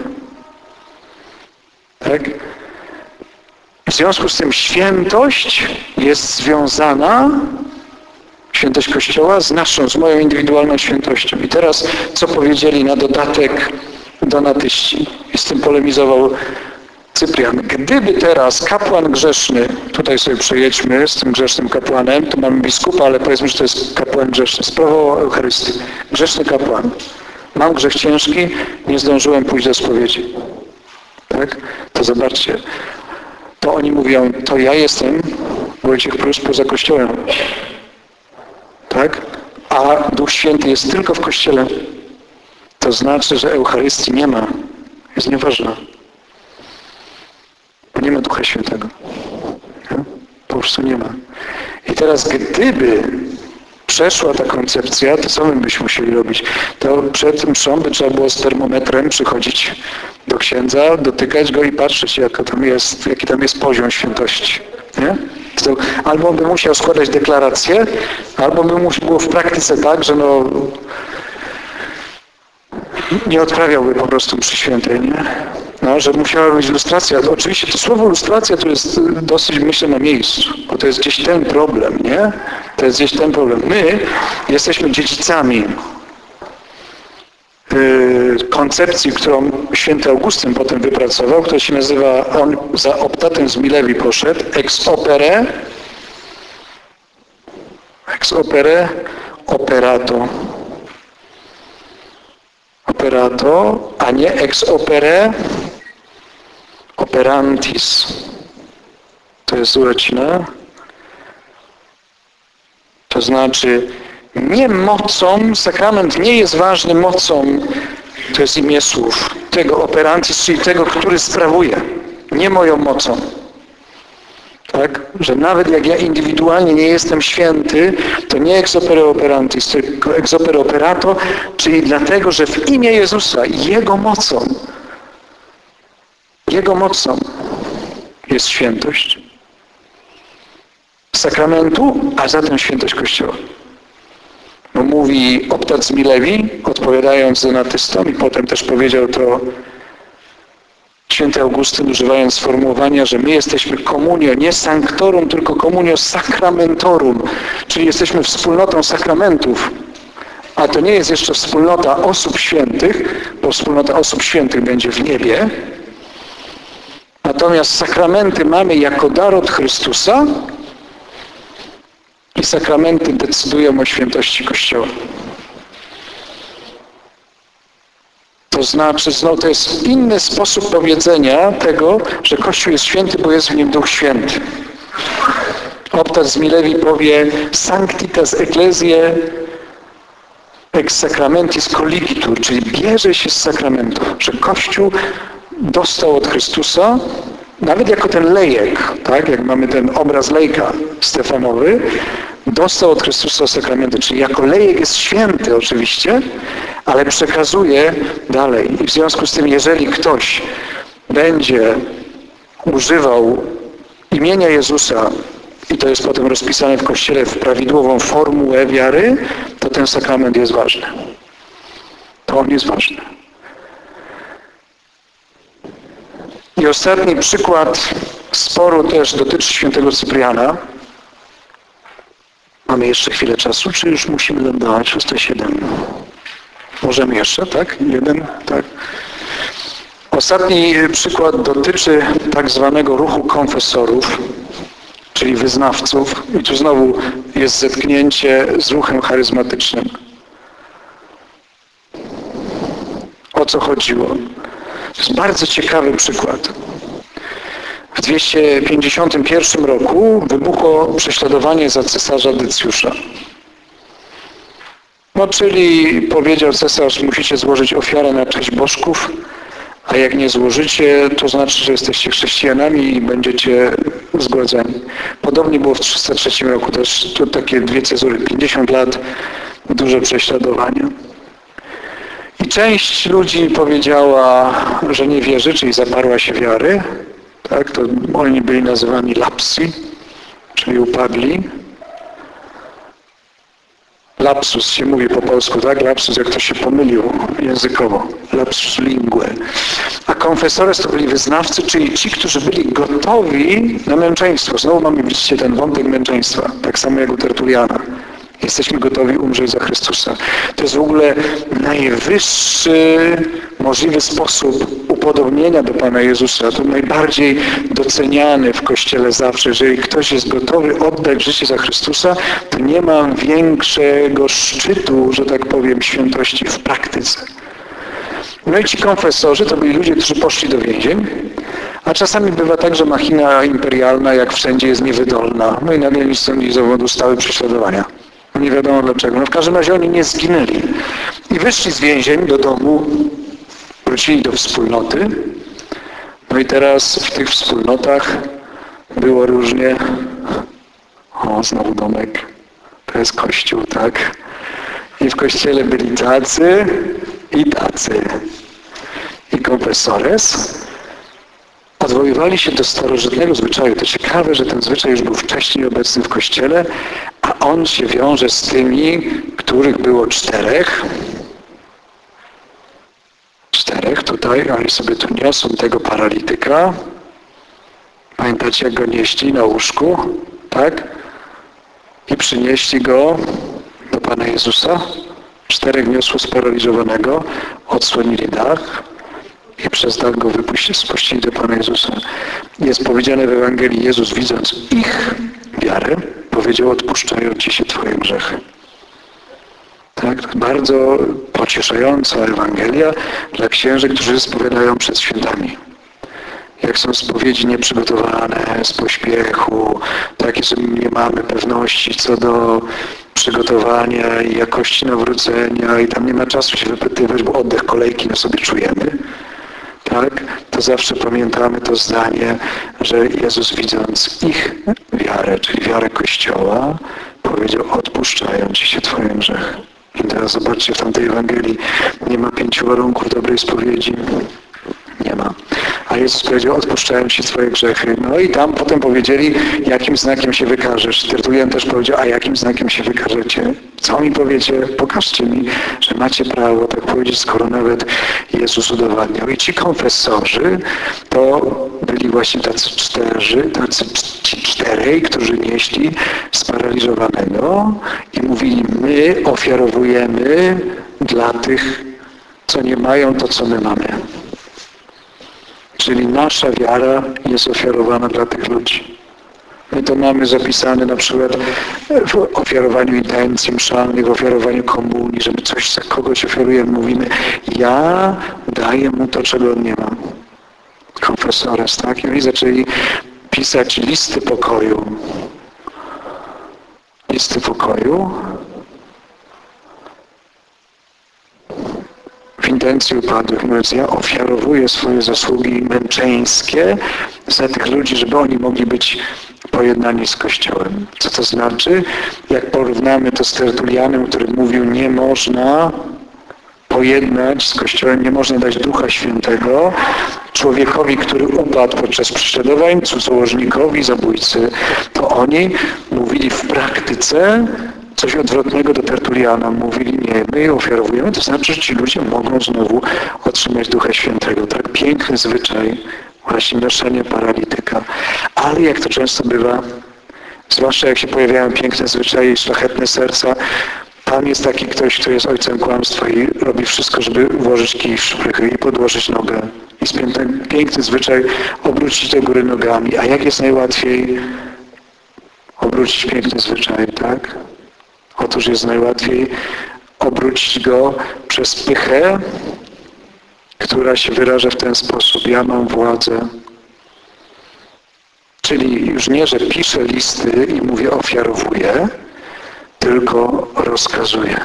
Tak? W związku z tym świętość jest związana, świętość Kościoła, z naszą, z moją indywidualną świętością. I teraz, co powiedzieli na dodatek donatyści? I z tym polemizował Cyprian. Gdyby teraz kapłan grzeszny, tutaj sobie przejedźmy z tym grzesznym kapłanem, tu mamy biskupa, ale powiedzmy, że to jest kapłan grzeszny, sprawował Eucharystię. Grzeszny kapłan. Mam grzech ciężki, nie zdążyłem pójść do spowiedzi. Tak? To zobaczcie. To oni mówią, to ja jestem Wojciech Prus poza Kościołem. Tak? A Duch Święty jest tylko w Kościele. To znaczy, że Eucharystii nie ma. Jest nieważna. Nie ma Ducha Świętego. Ja? Po prostu nie ma. I teraz gdyby przeszła ta koncepcja, to co my byśmy musieli robić? To przed mszą by trzeba było z termometrem przychodzić do księdza, dotykać go i patrzeć, jaka tam jest, jaki tam jest poziom świętości. Nie? To albo by musiał składać deklarację, albo by mu było w praktyce tak, że no nie odprawiałby po prostu mszy świętej, nie? No, że musiała być lustracja. Oczywiście to słowo lustracja to jest dosyć, myślę, na miejscu, bo to jest gdzieś ten problem, nie? To jest gdzieś ten problem. My jesteśmy dziedzicami yy, koncepcji, którą święty Augustyn potem wypracował, która się nazywa, on za Optatem z Milevi poszedł, ex opere, ex opere operato. Operato, a nie ex opere operantis. To jest łacina. To znaczy nie mocą, sakrament nie jest ważny mocą, to jest imię słów, tego operantis, czyli tego, który sprawuje, nie moją mocą. Tak? Że nawet jak ja indywidualnie nie jestem święty, to nie ex opere operantis, tylko ex opere operato, czyli dlatego, że w imię Jezusa i Jego mocą, Jego mocą jest świętość sakramentu, a zatem świętość Kościoła. Bo mówi Optat z Milevi, odpowiadając donatystom, i potem też powiedział to święty Augustyn, używając sformułowania, że my jesteśmy communio, nie sanctorum, tylko communio sacramentorum, czyli jesteśmy wspólnotą sakramentów, a to nie jest jeszcze wspólnota osób świętych, bo wspólnota osób świętych będzie w niebie. Natomiast sakramenty mamy jako dar od Chrystusa i sakramenty decydują o świętości Kościoła. To znaczy, no, to jest inny sposób powiedzenia tego, że Kościół jest święty, bo jest w nim Duch Święty. Optat z Milewi powie sanctitas ecclesiae ex sacramentis colligitur, czyli bierze się z sakramentu, że Kościół dostał od Chrystusa, nawet jako ten lejek, tak, jak mamy ten obraz lejka Stefanowy, dostał od Chrystusa sakramenty, czyli jako lejek jest święty oczywiście, ale przekazuje dalej. I w związku z tym, jeżeli ktoś będzie używał imienia Jezusa i to jest potem rozpisane w Kościele w prawidłową formułę wiary, to ten sakrament jest ważny. To on jest ważny. I ostatni przykład sporu też dotyczy świętego Cypriana. Mamy jeszcze chwilę czasu, czy już musimy lądować? szósta siedem. Możemy jeszcze, tak? Jeden, tak. Ostatni przykład dotyczy tak zwanego ruchu konfesorów, czyli wyznawców. I tu znowu jest zetknięcie z ruchem charyzmatycznym. O co chodziło? To jest bardzo ciekawy przykład. W dwieście pięćdziesiątym pierwszym roku wybuchło prześladowanie za cesarza Decjusza. No, czyli powiedział cesarz, musicie złożyć ofiarę na cześć bożków, a jak nie złożycie, to znaczy, że jesteście chrześcijanami i będziecie zgładzeni. Podobnie było w trzysta trzecim roku, też tu takie dwie cezury, pięćdziesiąt lat, duże prześladowania. I część ludzi powiedziała, że nie wierzy, czyli zaparła się wiary. Tak, to oni byli nazywani lapsi, czyli upadli. Lapsus się mówi po polsku, tak? Lapsus, jak ktoś się pomylił językowo. Lapsus lingue. A confessores to byli wyznawcy, czyli ci, którzy byli gotowi na męczeństwo. Znowu mamy, widzicie, ten wątek męczeństwa. Tak samo jak u Tertuliana. Jesteśmy gotowi umrzeć za Chrystusa. To jest w ogóle najwyższy możliwy sposób upodobnienia do Pana Jezusa. To najbardziej doceniany w Kościele zawsze. Jeżeli ktoś jest gotowy oddać życie za Chrystusa, to nie ma większego szczytu, że tak powiem, świętości w praktyce. No i ci konfesorzy to byli ludzie, którzy poszli do więzień, a czasami bywa tak, że machina imperialna, jak wszędzie, jest niewydolna. No i nagle nic z powodu stały prześladowania. Nie wiadomo dlaczego. No w każdym razie oni nie zginęli. I wyszli z więzień do domu, wrócili do wspólnoty. No i teraz w tych wspólnotach było różnie. O, znowu domek. To jest kościół, tak? I w kościele byli tacy i tacy. I confessores odwoływali się do starożytnego zwyczaju. To ciekawe, że ten zwyczaj już był wcześniej obecny w Kościele, a on się wiąże z tymi, których było czterech. Czterech tutaj, oni sobie tu niosą tego paralityka. Pamiętacie, jak go nieśli na łóżku? Tak? I przynieśli go do Pana Jezusa. Czterech niosło sparaliżowanego, odsłonili dach i przez dach go wypuścili, spuścili do Pana Jezusa. Jest powiedziane w Ewangelii, Jezus, widząc ich wiarę, powiedział, odpuszczają Ci się Twoje grzechy. Tak? Bardzo pocieszająca Ewangelia dla księży, którzy spowiadają przed świętami. Jak są spowiedzi nieprzygotowane, z pośpiechu, takie, że nie mamy pewności co do przygotowania i jakości nawrócenia i tam nie ma czasu się wypytywać, bo oddech kolejki na sobie czujemy. Tak? To zawsze pamiętamy to zdanie, że Jezus, widząc ich wiarę, czyli wiarę Kościoła, powiedział, odpuszczają Ci się Twoje grzechy. I teraz zobaczcie, w tamtej Ewangelii nie ma pięciu warunków dobrej spowiedzi. Nie ma. A Jezus powiedział, odpuszczają Ci Twoje grzechy. No i tam potem powiedzieli, jakim znakiem się wykażesz. Tertulian też powiedział, a jakim znakiem się wykażecie? Co mi powiecie? Pokażcie mi, że macie prawo tak powiedzieć, skoro nawet Jezus udowadniał. I ci konfesorzy to byli właśnie tacy czterzy, tacy ci czterej, którzy nieśli sparaliżowanego i mówili, my ofiarowujemy dla tych co nie mają to, co my mamy. Czyli nasza wiara jest ofiarowana dla tych ludzi. My to mamy zapisane na przykład w ofiarowaniu intencji mszalnych, w ofiarowaniu komunii, że my coś za kogoś ofiarujemy. Mówimy, ja daję mu to, czego on nie ma. Confessores, tak? I oni zaczęli pisać listy pokoju. Listy pokoju. W intencji upadłych, mówiąc, ja ofiarowuję swoje zasługi męczeńskie za tych ludzi, żeby oni mogli być pojednani z Kościołem. Co to znaczy? Jak porównamy to z Tertulianem, który mówił, nie można pojednać z Kościołem, nie można dać Ducha Świętego człowiekowi, który upadł podczas prześladowań, cudzołożnikowi, zabójcy, to oni mówili w praktyce coś odwrotnego do Tertuliana. Mówili, nie, my je ofiarowujemy, to znaczy, że ci ludzie mogą znowu otrzymać Ducha Świętego. Tak piękny zwyczaj właśnie noszenia paralityka. Ale jak to często bywa, zwłaszcza jak się pojawiają piękne zwyczaje i szlachetne serca, tam jest taki ktoś, kto jest ojcem kłamstwa i robi wszystko, żeby włożyć kij w szprychy i podłożyć nogę. Jest piękny, piękny zwyczaj obrócić do góry nogami. A jak jest najłatwiej obrócić piękny zwyczaj, tak? Otóż jest najłatwiej obrócić go przez pychę, która się wyraża w ten sposób. Ja mam władzę. Czyli już nie, że piszę listy i mówię ofiarowuję, tylko rozkazuję.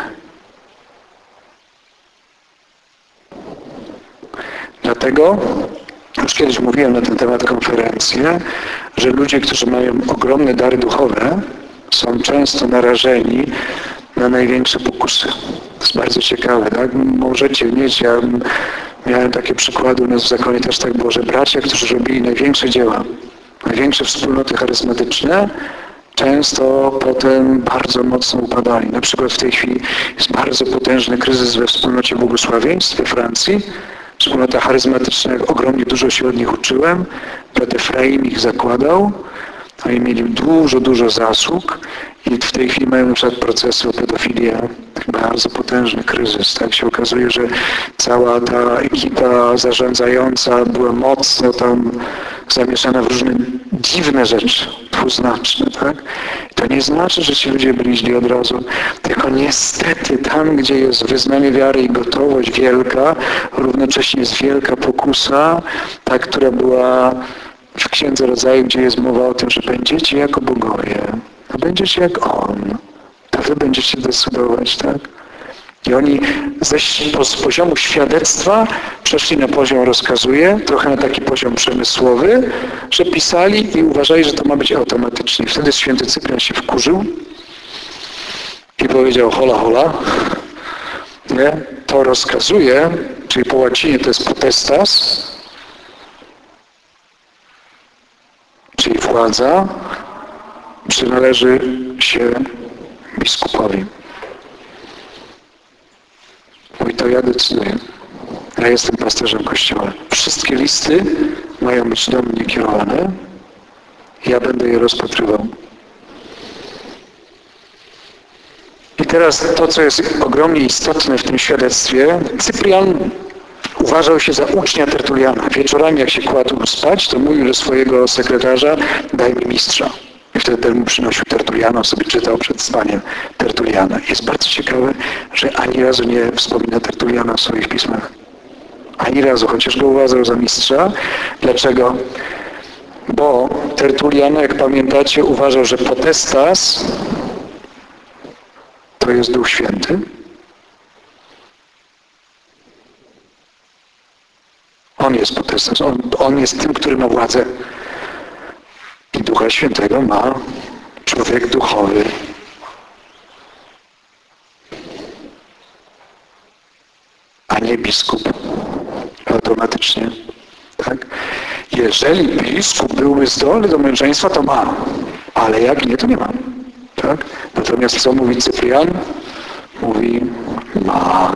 Dlatego, już kiedyś mówiłem na ten temat konferencję, że ludzie, którzy mają ogromne dary duchowe, są często narażeni na największe pokusy. To jest bardzo ciekawe, tak? Możecie mieć, ja miałem takie przykłady u nas w zakonie, też tak było, że bracia, którzy robili największe dzieła, największe wspólnoty charyzmatyczne, często potem bardzo mocno upadali. Na przykład w tej chwili jest bardzo potężny kryzys we wspólnocie błogosławieństw we Francji. Wspólnota charyzmatyczna, ogromnie dużo się od nich uczyłem. Brat Efraim ich zakładał. Oni mieli dużo, dużo zasług i w tej chwili mają na przykład procesy o pedofilię. Bardzo potężny kryzys. Tak się okazuje, że cała ta ekipa zarządzająca była mocno tam zamieszana w różne dziwne rzeczy, dwuznaczne. Tak? To nie znaczy, że ci ludzie byli źli od razu, tylko niestety tam, gdzie jest wyznanie wiary i gotowość wielka, równocześnie jest wielka pokusa, ta, która była w Księdze Rodzaju, gdzie jest mowa o tym, że będziecie jako bogowie, a będziecie jak On, to wy będziecie decydować, tak? I oni ze, z poziomu świadectwa przeszli na poziom rozkazuje, trochę na taki poziom przemysłowy, że pisali i uważali, że to ma być automatycznie. Wtedy święty Cyprian się wkurzył i powiedział hola, hola, nie? To rozkazuje, czyli po łacinie to jest potestas, czyli władza przynależy się biskupowi. Mówi, to ja decyduję. Ja jestem pasterzem Kościoła. Wszystkie listy mają być do mnie kierowane. Ja będę je rozpatrywał. I teraz to, co jest ogromnie istotne w tym świadectwie, Cyprian uważał się za ucznia Tertuliana. Wieczorami, jak się kładł spać, to mówił do swojego sekretarza, daj mi mistrza. I wtedy ten mu przynosił Tertuliana, sobie czytał przed spaniem Tertuliana. Jest bardzo ciekawe, że ani razu nie wspomina Tertuliana w swoich pismach. Ani razu, chociaż go uważał za mistrza. Dlaczego? Bo Tertulian, jak pamiętacie, uważał, że potestas to jest Duch Święty. On jest potestas, on, on jest tym, który ma władzę. I Ducha Świętego ma człowiek duchowy. A nie biskup. Automatycznie. Tak? Jeżeli biskup byłby zdolny do męczeństwa, to ma. Ale jak nie, to nie ma. Tak? Natomiast co mówi Cyprian? Mówi ma.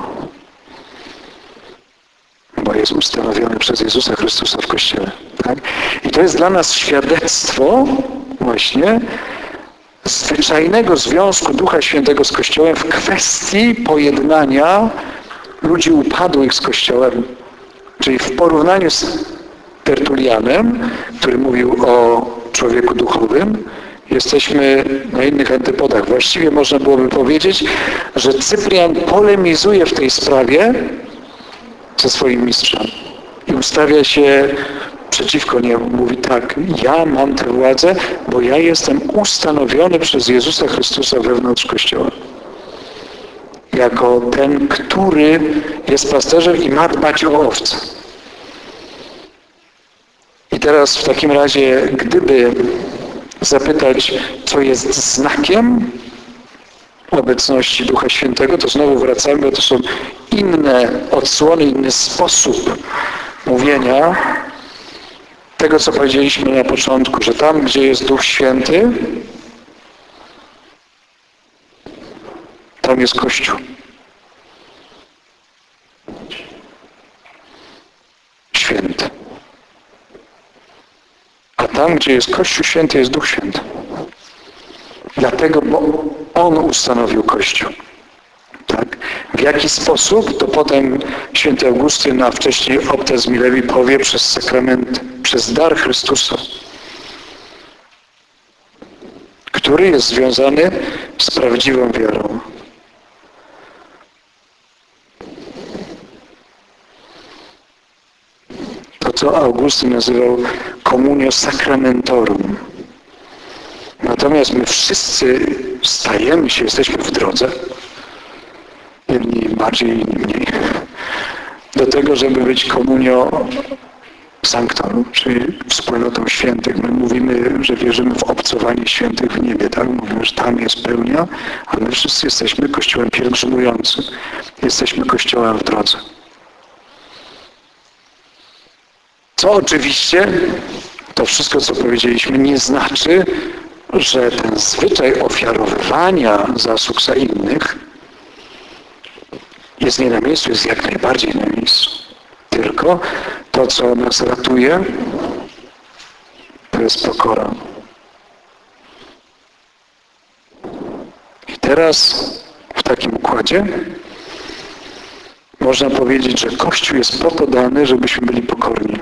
Bo jest ustanowiony przez Jezusa Chrystusa w Kościele. Tak? I to jest dla nas świadectwo właśnie zwyczajnego związku Ducha Świętego z Kościołem w kwestii pojednania ludzi upadłych z Kościołem, czyli w porównaniu z Tertulianem, który mówił o człowieku duchowym, jesteśmy na innych antypodach. Właściwie można byłoby powiedzieć, że Cyprian polemizuje w tej sprawie ze swoim mistrzem i ustawia się przeciwko niemu. Mówi tak, ja mam tę władzę, bo ja jestem ustanowiony przez Jezusa Chrystusa wewnątrz Kościoła. Jako ten, który jest pasterzem i ma dbać o owce. I teraz w takim razie, gdyby zapytać, co jest znakiem obecności Ducha Świętego, to znowu wracamy, bo to są inne odsłony, inny sposób mówienia tego, co powiedzieliśmy na początku, że tam, gdzie jest Duch Święty, tam jest Kościół. Święty. A tam, gdzie jest Kościół Święty, jest Duch Święty. Dlatego, bo On ustanowił Kościół. Tak? W jaki sposób? To potem święty Augustyn, a wcześniej Optes Milevi powie przez sakrament, przez dar Chrystusa, który jest związany z prawdziwą wiarą. To, co Augustyn nazywał communio sacramentorum. Natomiast my wszyscy stajemy się, jesteśmy w drodze, jedni bardziej, inni mniej, do tego, żeby być communio sanctorum, czyli wspólnotą świętych. My mówimy, że wierzymy w obcowanie świętych w niebie, tak? Mówimy, że tam jest pełnia, a my wszyscy jesteśmy Kościołem pielgrzymującym. Jesteśmy Kościołem w drodze. Co oczywiście, to wszystko, co powiedzieliśmy, nie znaczy, że ten zwyczaj ofiarowywania zasług za innych jest nie na miejscu, jest jak najbardziej na miejscu. Tylko to, co nas ratuje, to jest pokora. I teraz w takim układzie można powiedzieć, że Kościół jest po to dany, żebyśmy byli pokorni.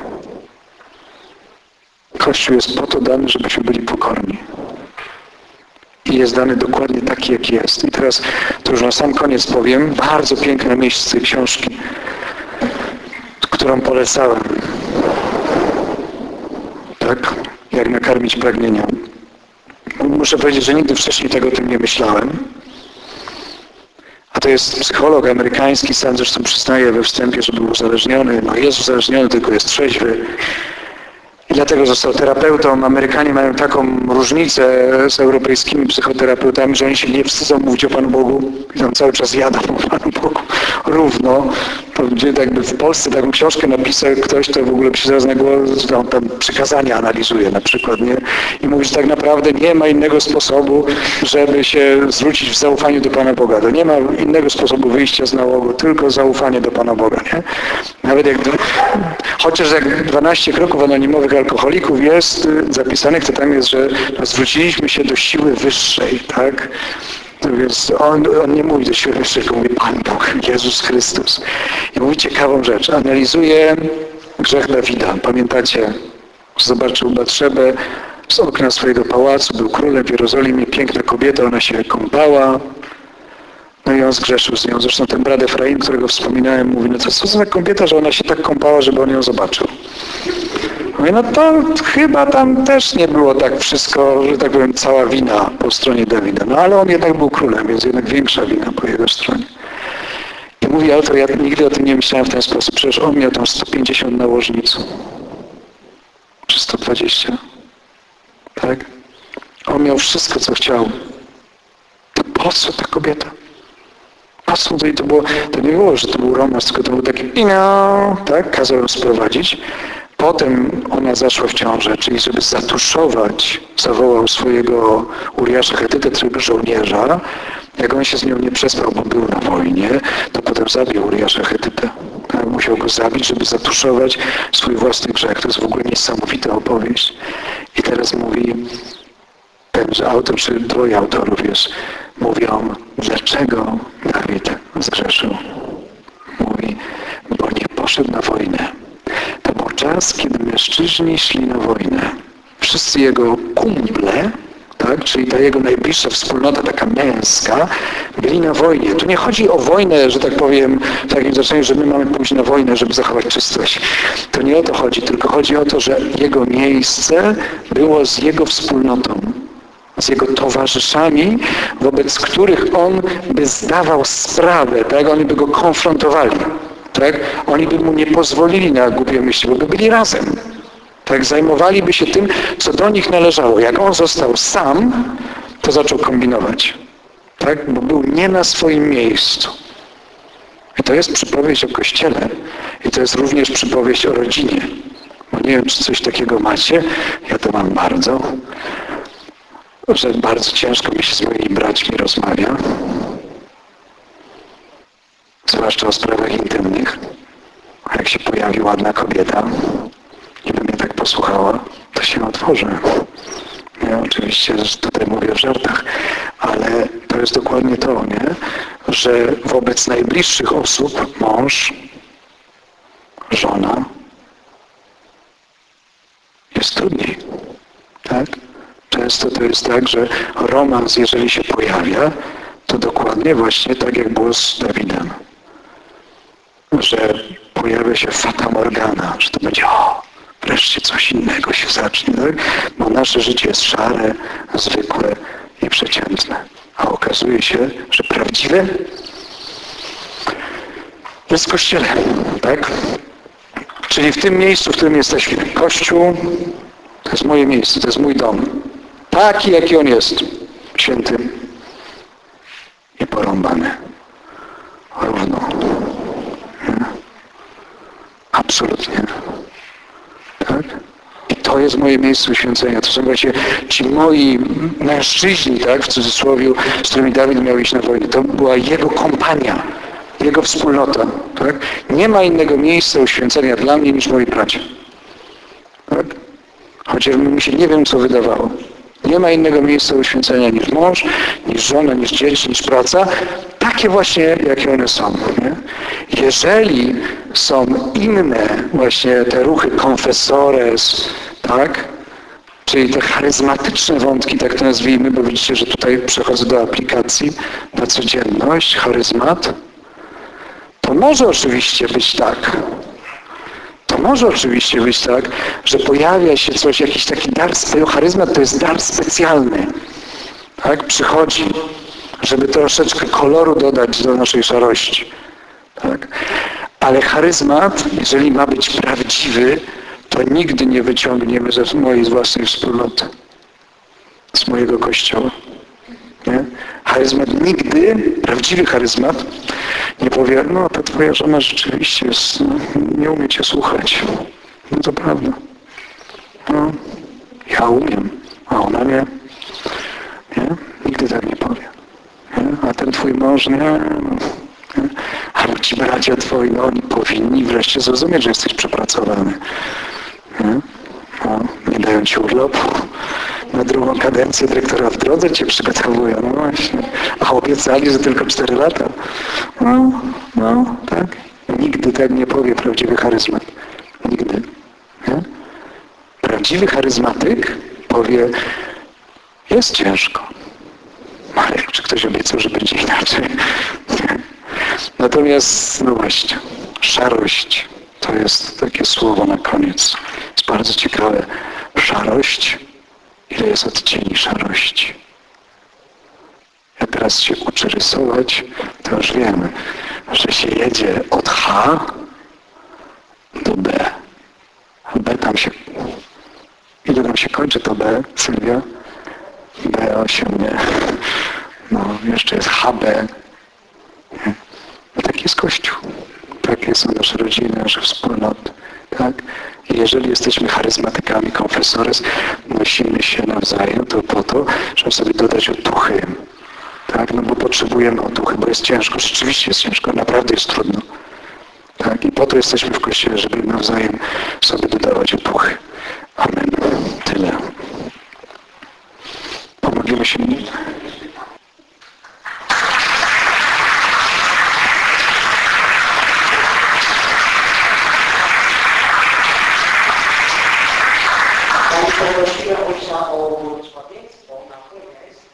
Kościół jest po to dany, żebyśmy byli pokorni. I jest dany dokładnie taki, jaki jest. I teraz, to już na sam koniec powiem, bardzo piękne miejsce książki, którą polecałem. Tak? Jak nakarmić pragnienia. Muszę powiedzieć, że nigdy wcześniej tego o tym nie myślałem. A to jest psycholog amerykański, sam zresztą przyznaje we wstępie, że był uzależniony. No jest uzależniony, tylko jest trzeźwy. I dlatego został terapeutą. Amerykanie mają taką różnicę z europejskimi psychoterapeutami, że oni się nie wstydzą mówić o Panu Bogu. I on cały czas jada o Panu Bogu równo. To gdzie jakby w Polsce taką książkę napisał ktoś, to w ogóle by się zaraz na głos, on tam przykazania analizuje na przykład, nie? I mówi, że tak naprawdę nie ma innego sposobu, żeby się zwrócić w zaufaniu do Pana Boga. To nie ma innego sposobu wyjścia z nałogu, tylko zaufanie do Pana Boga, nie? Nawet jak, chociaż jak dwanaście kroków anonimowych alkoholików jest zapisanych, to tam jest, że zwróciliśmy się do siły wyższej, tak? Więc on, on nie mówi do siły wyższej, tylko mówi Pan Bóg, Jezus Chrystus. I mówi ciekawą rzecz. Analizuje grzech Dawida. Pamiętacie? Zobaczył Batrzebę z okna swojego pałacu, był królem w Jerozolimie, piękna kobieta, ona się kąpała. No i on zgrzeszył z nią. Zresztą ten brat Efraim, którego wspominałem, mówi, no to co za kobieta, że ona się tak kąpała, żeby on ją zobaczył. Mówię, no to chyba tam też nie było tak wszystko, że tak powiem, cała wina po stronie Dawida. No ale on jednak był królem, więc jednak większa wina po jego stronie. I mówi autor, ja nigdy o tym nie myślałem w ten sposób. Przecież on miał tam sto pięćdziesiąt nałożnic. Czy sto dwadzieścia. Tak? On miał wszystko, co chciał. To po co ta kobieta? Po co to, i to było? To nie było, że to był romans, tylko to był taki tak? Kazał ją sprowadzić. Potem ona zaszła w ciążę, czyli żeby zatuszować, zawołał swojego Uriasza Chetytę, tryb żołnierza. Jak on się z nią nie przespał, bo był na wojnie, to potem zabił Uriasza Chetytę. Musiał go zabić, żeby zatuszować swój własny grzech. To jest w ogóle niesamowita opowieść. I teraz mówi ten autor, czy dwoje autorów jest, mówią, dlaczego Dawid zgrzeszył. Mówi, poszedł na wojnę. To był czas, kiedy mężczyźni szli na wojnę. Wszyscy jego kumple, tak, czyli ta jego najbliższa wspólnota, taka męska, byli na wojnie. Tu nie chodzi o wojnę, że tak powiem, w takim znaczeniu, że my mamy pójść na wojnę, żeby zachować czystość. To nie o to chodzi, tylko chodzi o to, że jego miejsce było z jego wspólnotą, z jego towarzyszami, wobec których on by zdawał sprawę, tak? Oni by go konfrontowali, tak? Oni by mu nie pozwolili na głupie myśli, bo by byli razem. Tak, zajmowaliby się tym, co do nich należało. Jak on został sam, to zaczął kombinować. Tak? Bo był nie na swoim miejscu. I to jest przypowieść o Kościele. I to jest również przypowieść o rodzinie. Bo nie wiem, czy coś takiego macie. Ja to mam bardzo. Że bardzo ciężko mi się z moimi braćmi rozmawia. Zwłaszcza o sprawach intymnych. A jak się pojawi ładna kobieta, i by mnie tak posłuchała, to się otworzę. Ja oczywiście tutaj mówię w żartach, ale to jest dokładnie to, nie? Że wobec najbliższych osób mąż, żona jest trudniej. Tak? Często to jest tak, że romans, jeżeli się pojawia, to dokładnie właśnie tak jak było z Dawidem. Że pojawia się fata morgana, że to będzie o, wreszcie coś innego się zacznie, tak? Bo nasze życie jest szare, zwykłe i przeciętne. A okazuje się, że prawdziwe jest w Kościele, tak? Czyli w tym miejscu, w którym jesteśmy. Kościół to jest moje miejsce, to jest mój dom. Taki, jaki on jest. Święty i porąbany. Równo. Absolutnie. Tak? I to jest moje miejsce uświęcenia. To są właśnie ci moi mężczyźni, tak, w cudzysłowie, z którymi Dawid miał iść na wojnę. To była jego kompania, jego wspólnota. Tak? Nie ma innego miejsca uświęcenia dla mnie niż moi bracia. Tak? Chociaż mi się nie wiem, co wydawało. Nie ma innego miejsca uświęcenia niż mąż, niż żona, niż dzieci, niż praca. Takie właśnie, jakie one są. Nie? Jeżeli są inne właśnie te ruchy confessores, tak? Czyli te charyzmatyczne wątki, tak to nazwijmy, bo widzicie, że tutaj przechodzę do aplikacji na codzienność, charyzmat, to może oczywiście być tak, to może oczywiście być tak, że pojawia się coś, jakiś taki dar, charyzmat to jest dar specjalny, tak? Przychodzi, żeby troszeczkę koloru dodać do naszej szarości, tak? Ale charyzmat, jeżeli ma być prawdziwy, to nigdy nie wyciągniemy ze mojej własnej wspólnoty, z mojego Kościoła. Nie? Charyzmat nigdy, prawdziwy charyzmat, nie powie, no ta twoja żona rzeczywiście jest, no, nie umie cię słuchać. No to prawda. No, ja umiem, a ona nie. Nie? Nigdy tak nie powie. Nie? A ten twój mąż, nie, no, nie? Albo ci bracia twoi, no oni powinni wreszcie zrozumieć, że jesteś przepracowany. Nie? No, nie dają ci urlopu. Na drugą kadencję dyrektora w drodze cię przygotowują. No właśnie. A obiecali, że tylko cztery lata. No, no, tak. Nigdy tak nie powie prawdziwy charyzmat. Nigdy. Nie? Prawdziwy charyzmatyk powie, jest ciężko. Ale czy ktoś obiecał, że będzie inaczej? Nie. Natomiast, no właśnie, szarość to jest takie słowo na koniec. Jest bardzo ciekawe. Szarość. Ile jest odcieni szarości? Ja teraz się uczę rysować, to już wiem, że się jedzie od H do B. A B tam się... Ile tam się kończy to B, Sylwia? B osiem, nie? No, jeszcze jest H B. Nie? No taki jest Kościół. Takie są nasze rodziny, nasze wspólnoty. Tak? I jeżeli jesteśmy charyzmatykami, confessores, nosimy się nawzajem, to po to, żeby sobie dodać otuchy. Tak? No bo potrzebujemy otuchy, bo jest ciężko. Rzeczywiście jest ciężko, naprawdę jest trudno. Tak? I po to jesteśmy w Kościele, żeby nawzajem sobie dodawać otuchy. Amen. Tyle. Pomodlimy się. poprosiłem ojca o błogosławieństwo na koniec.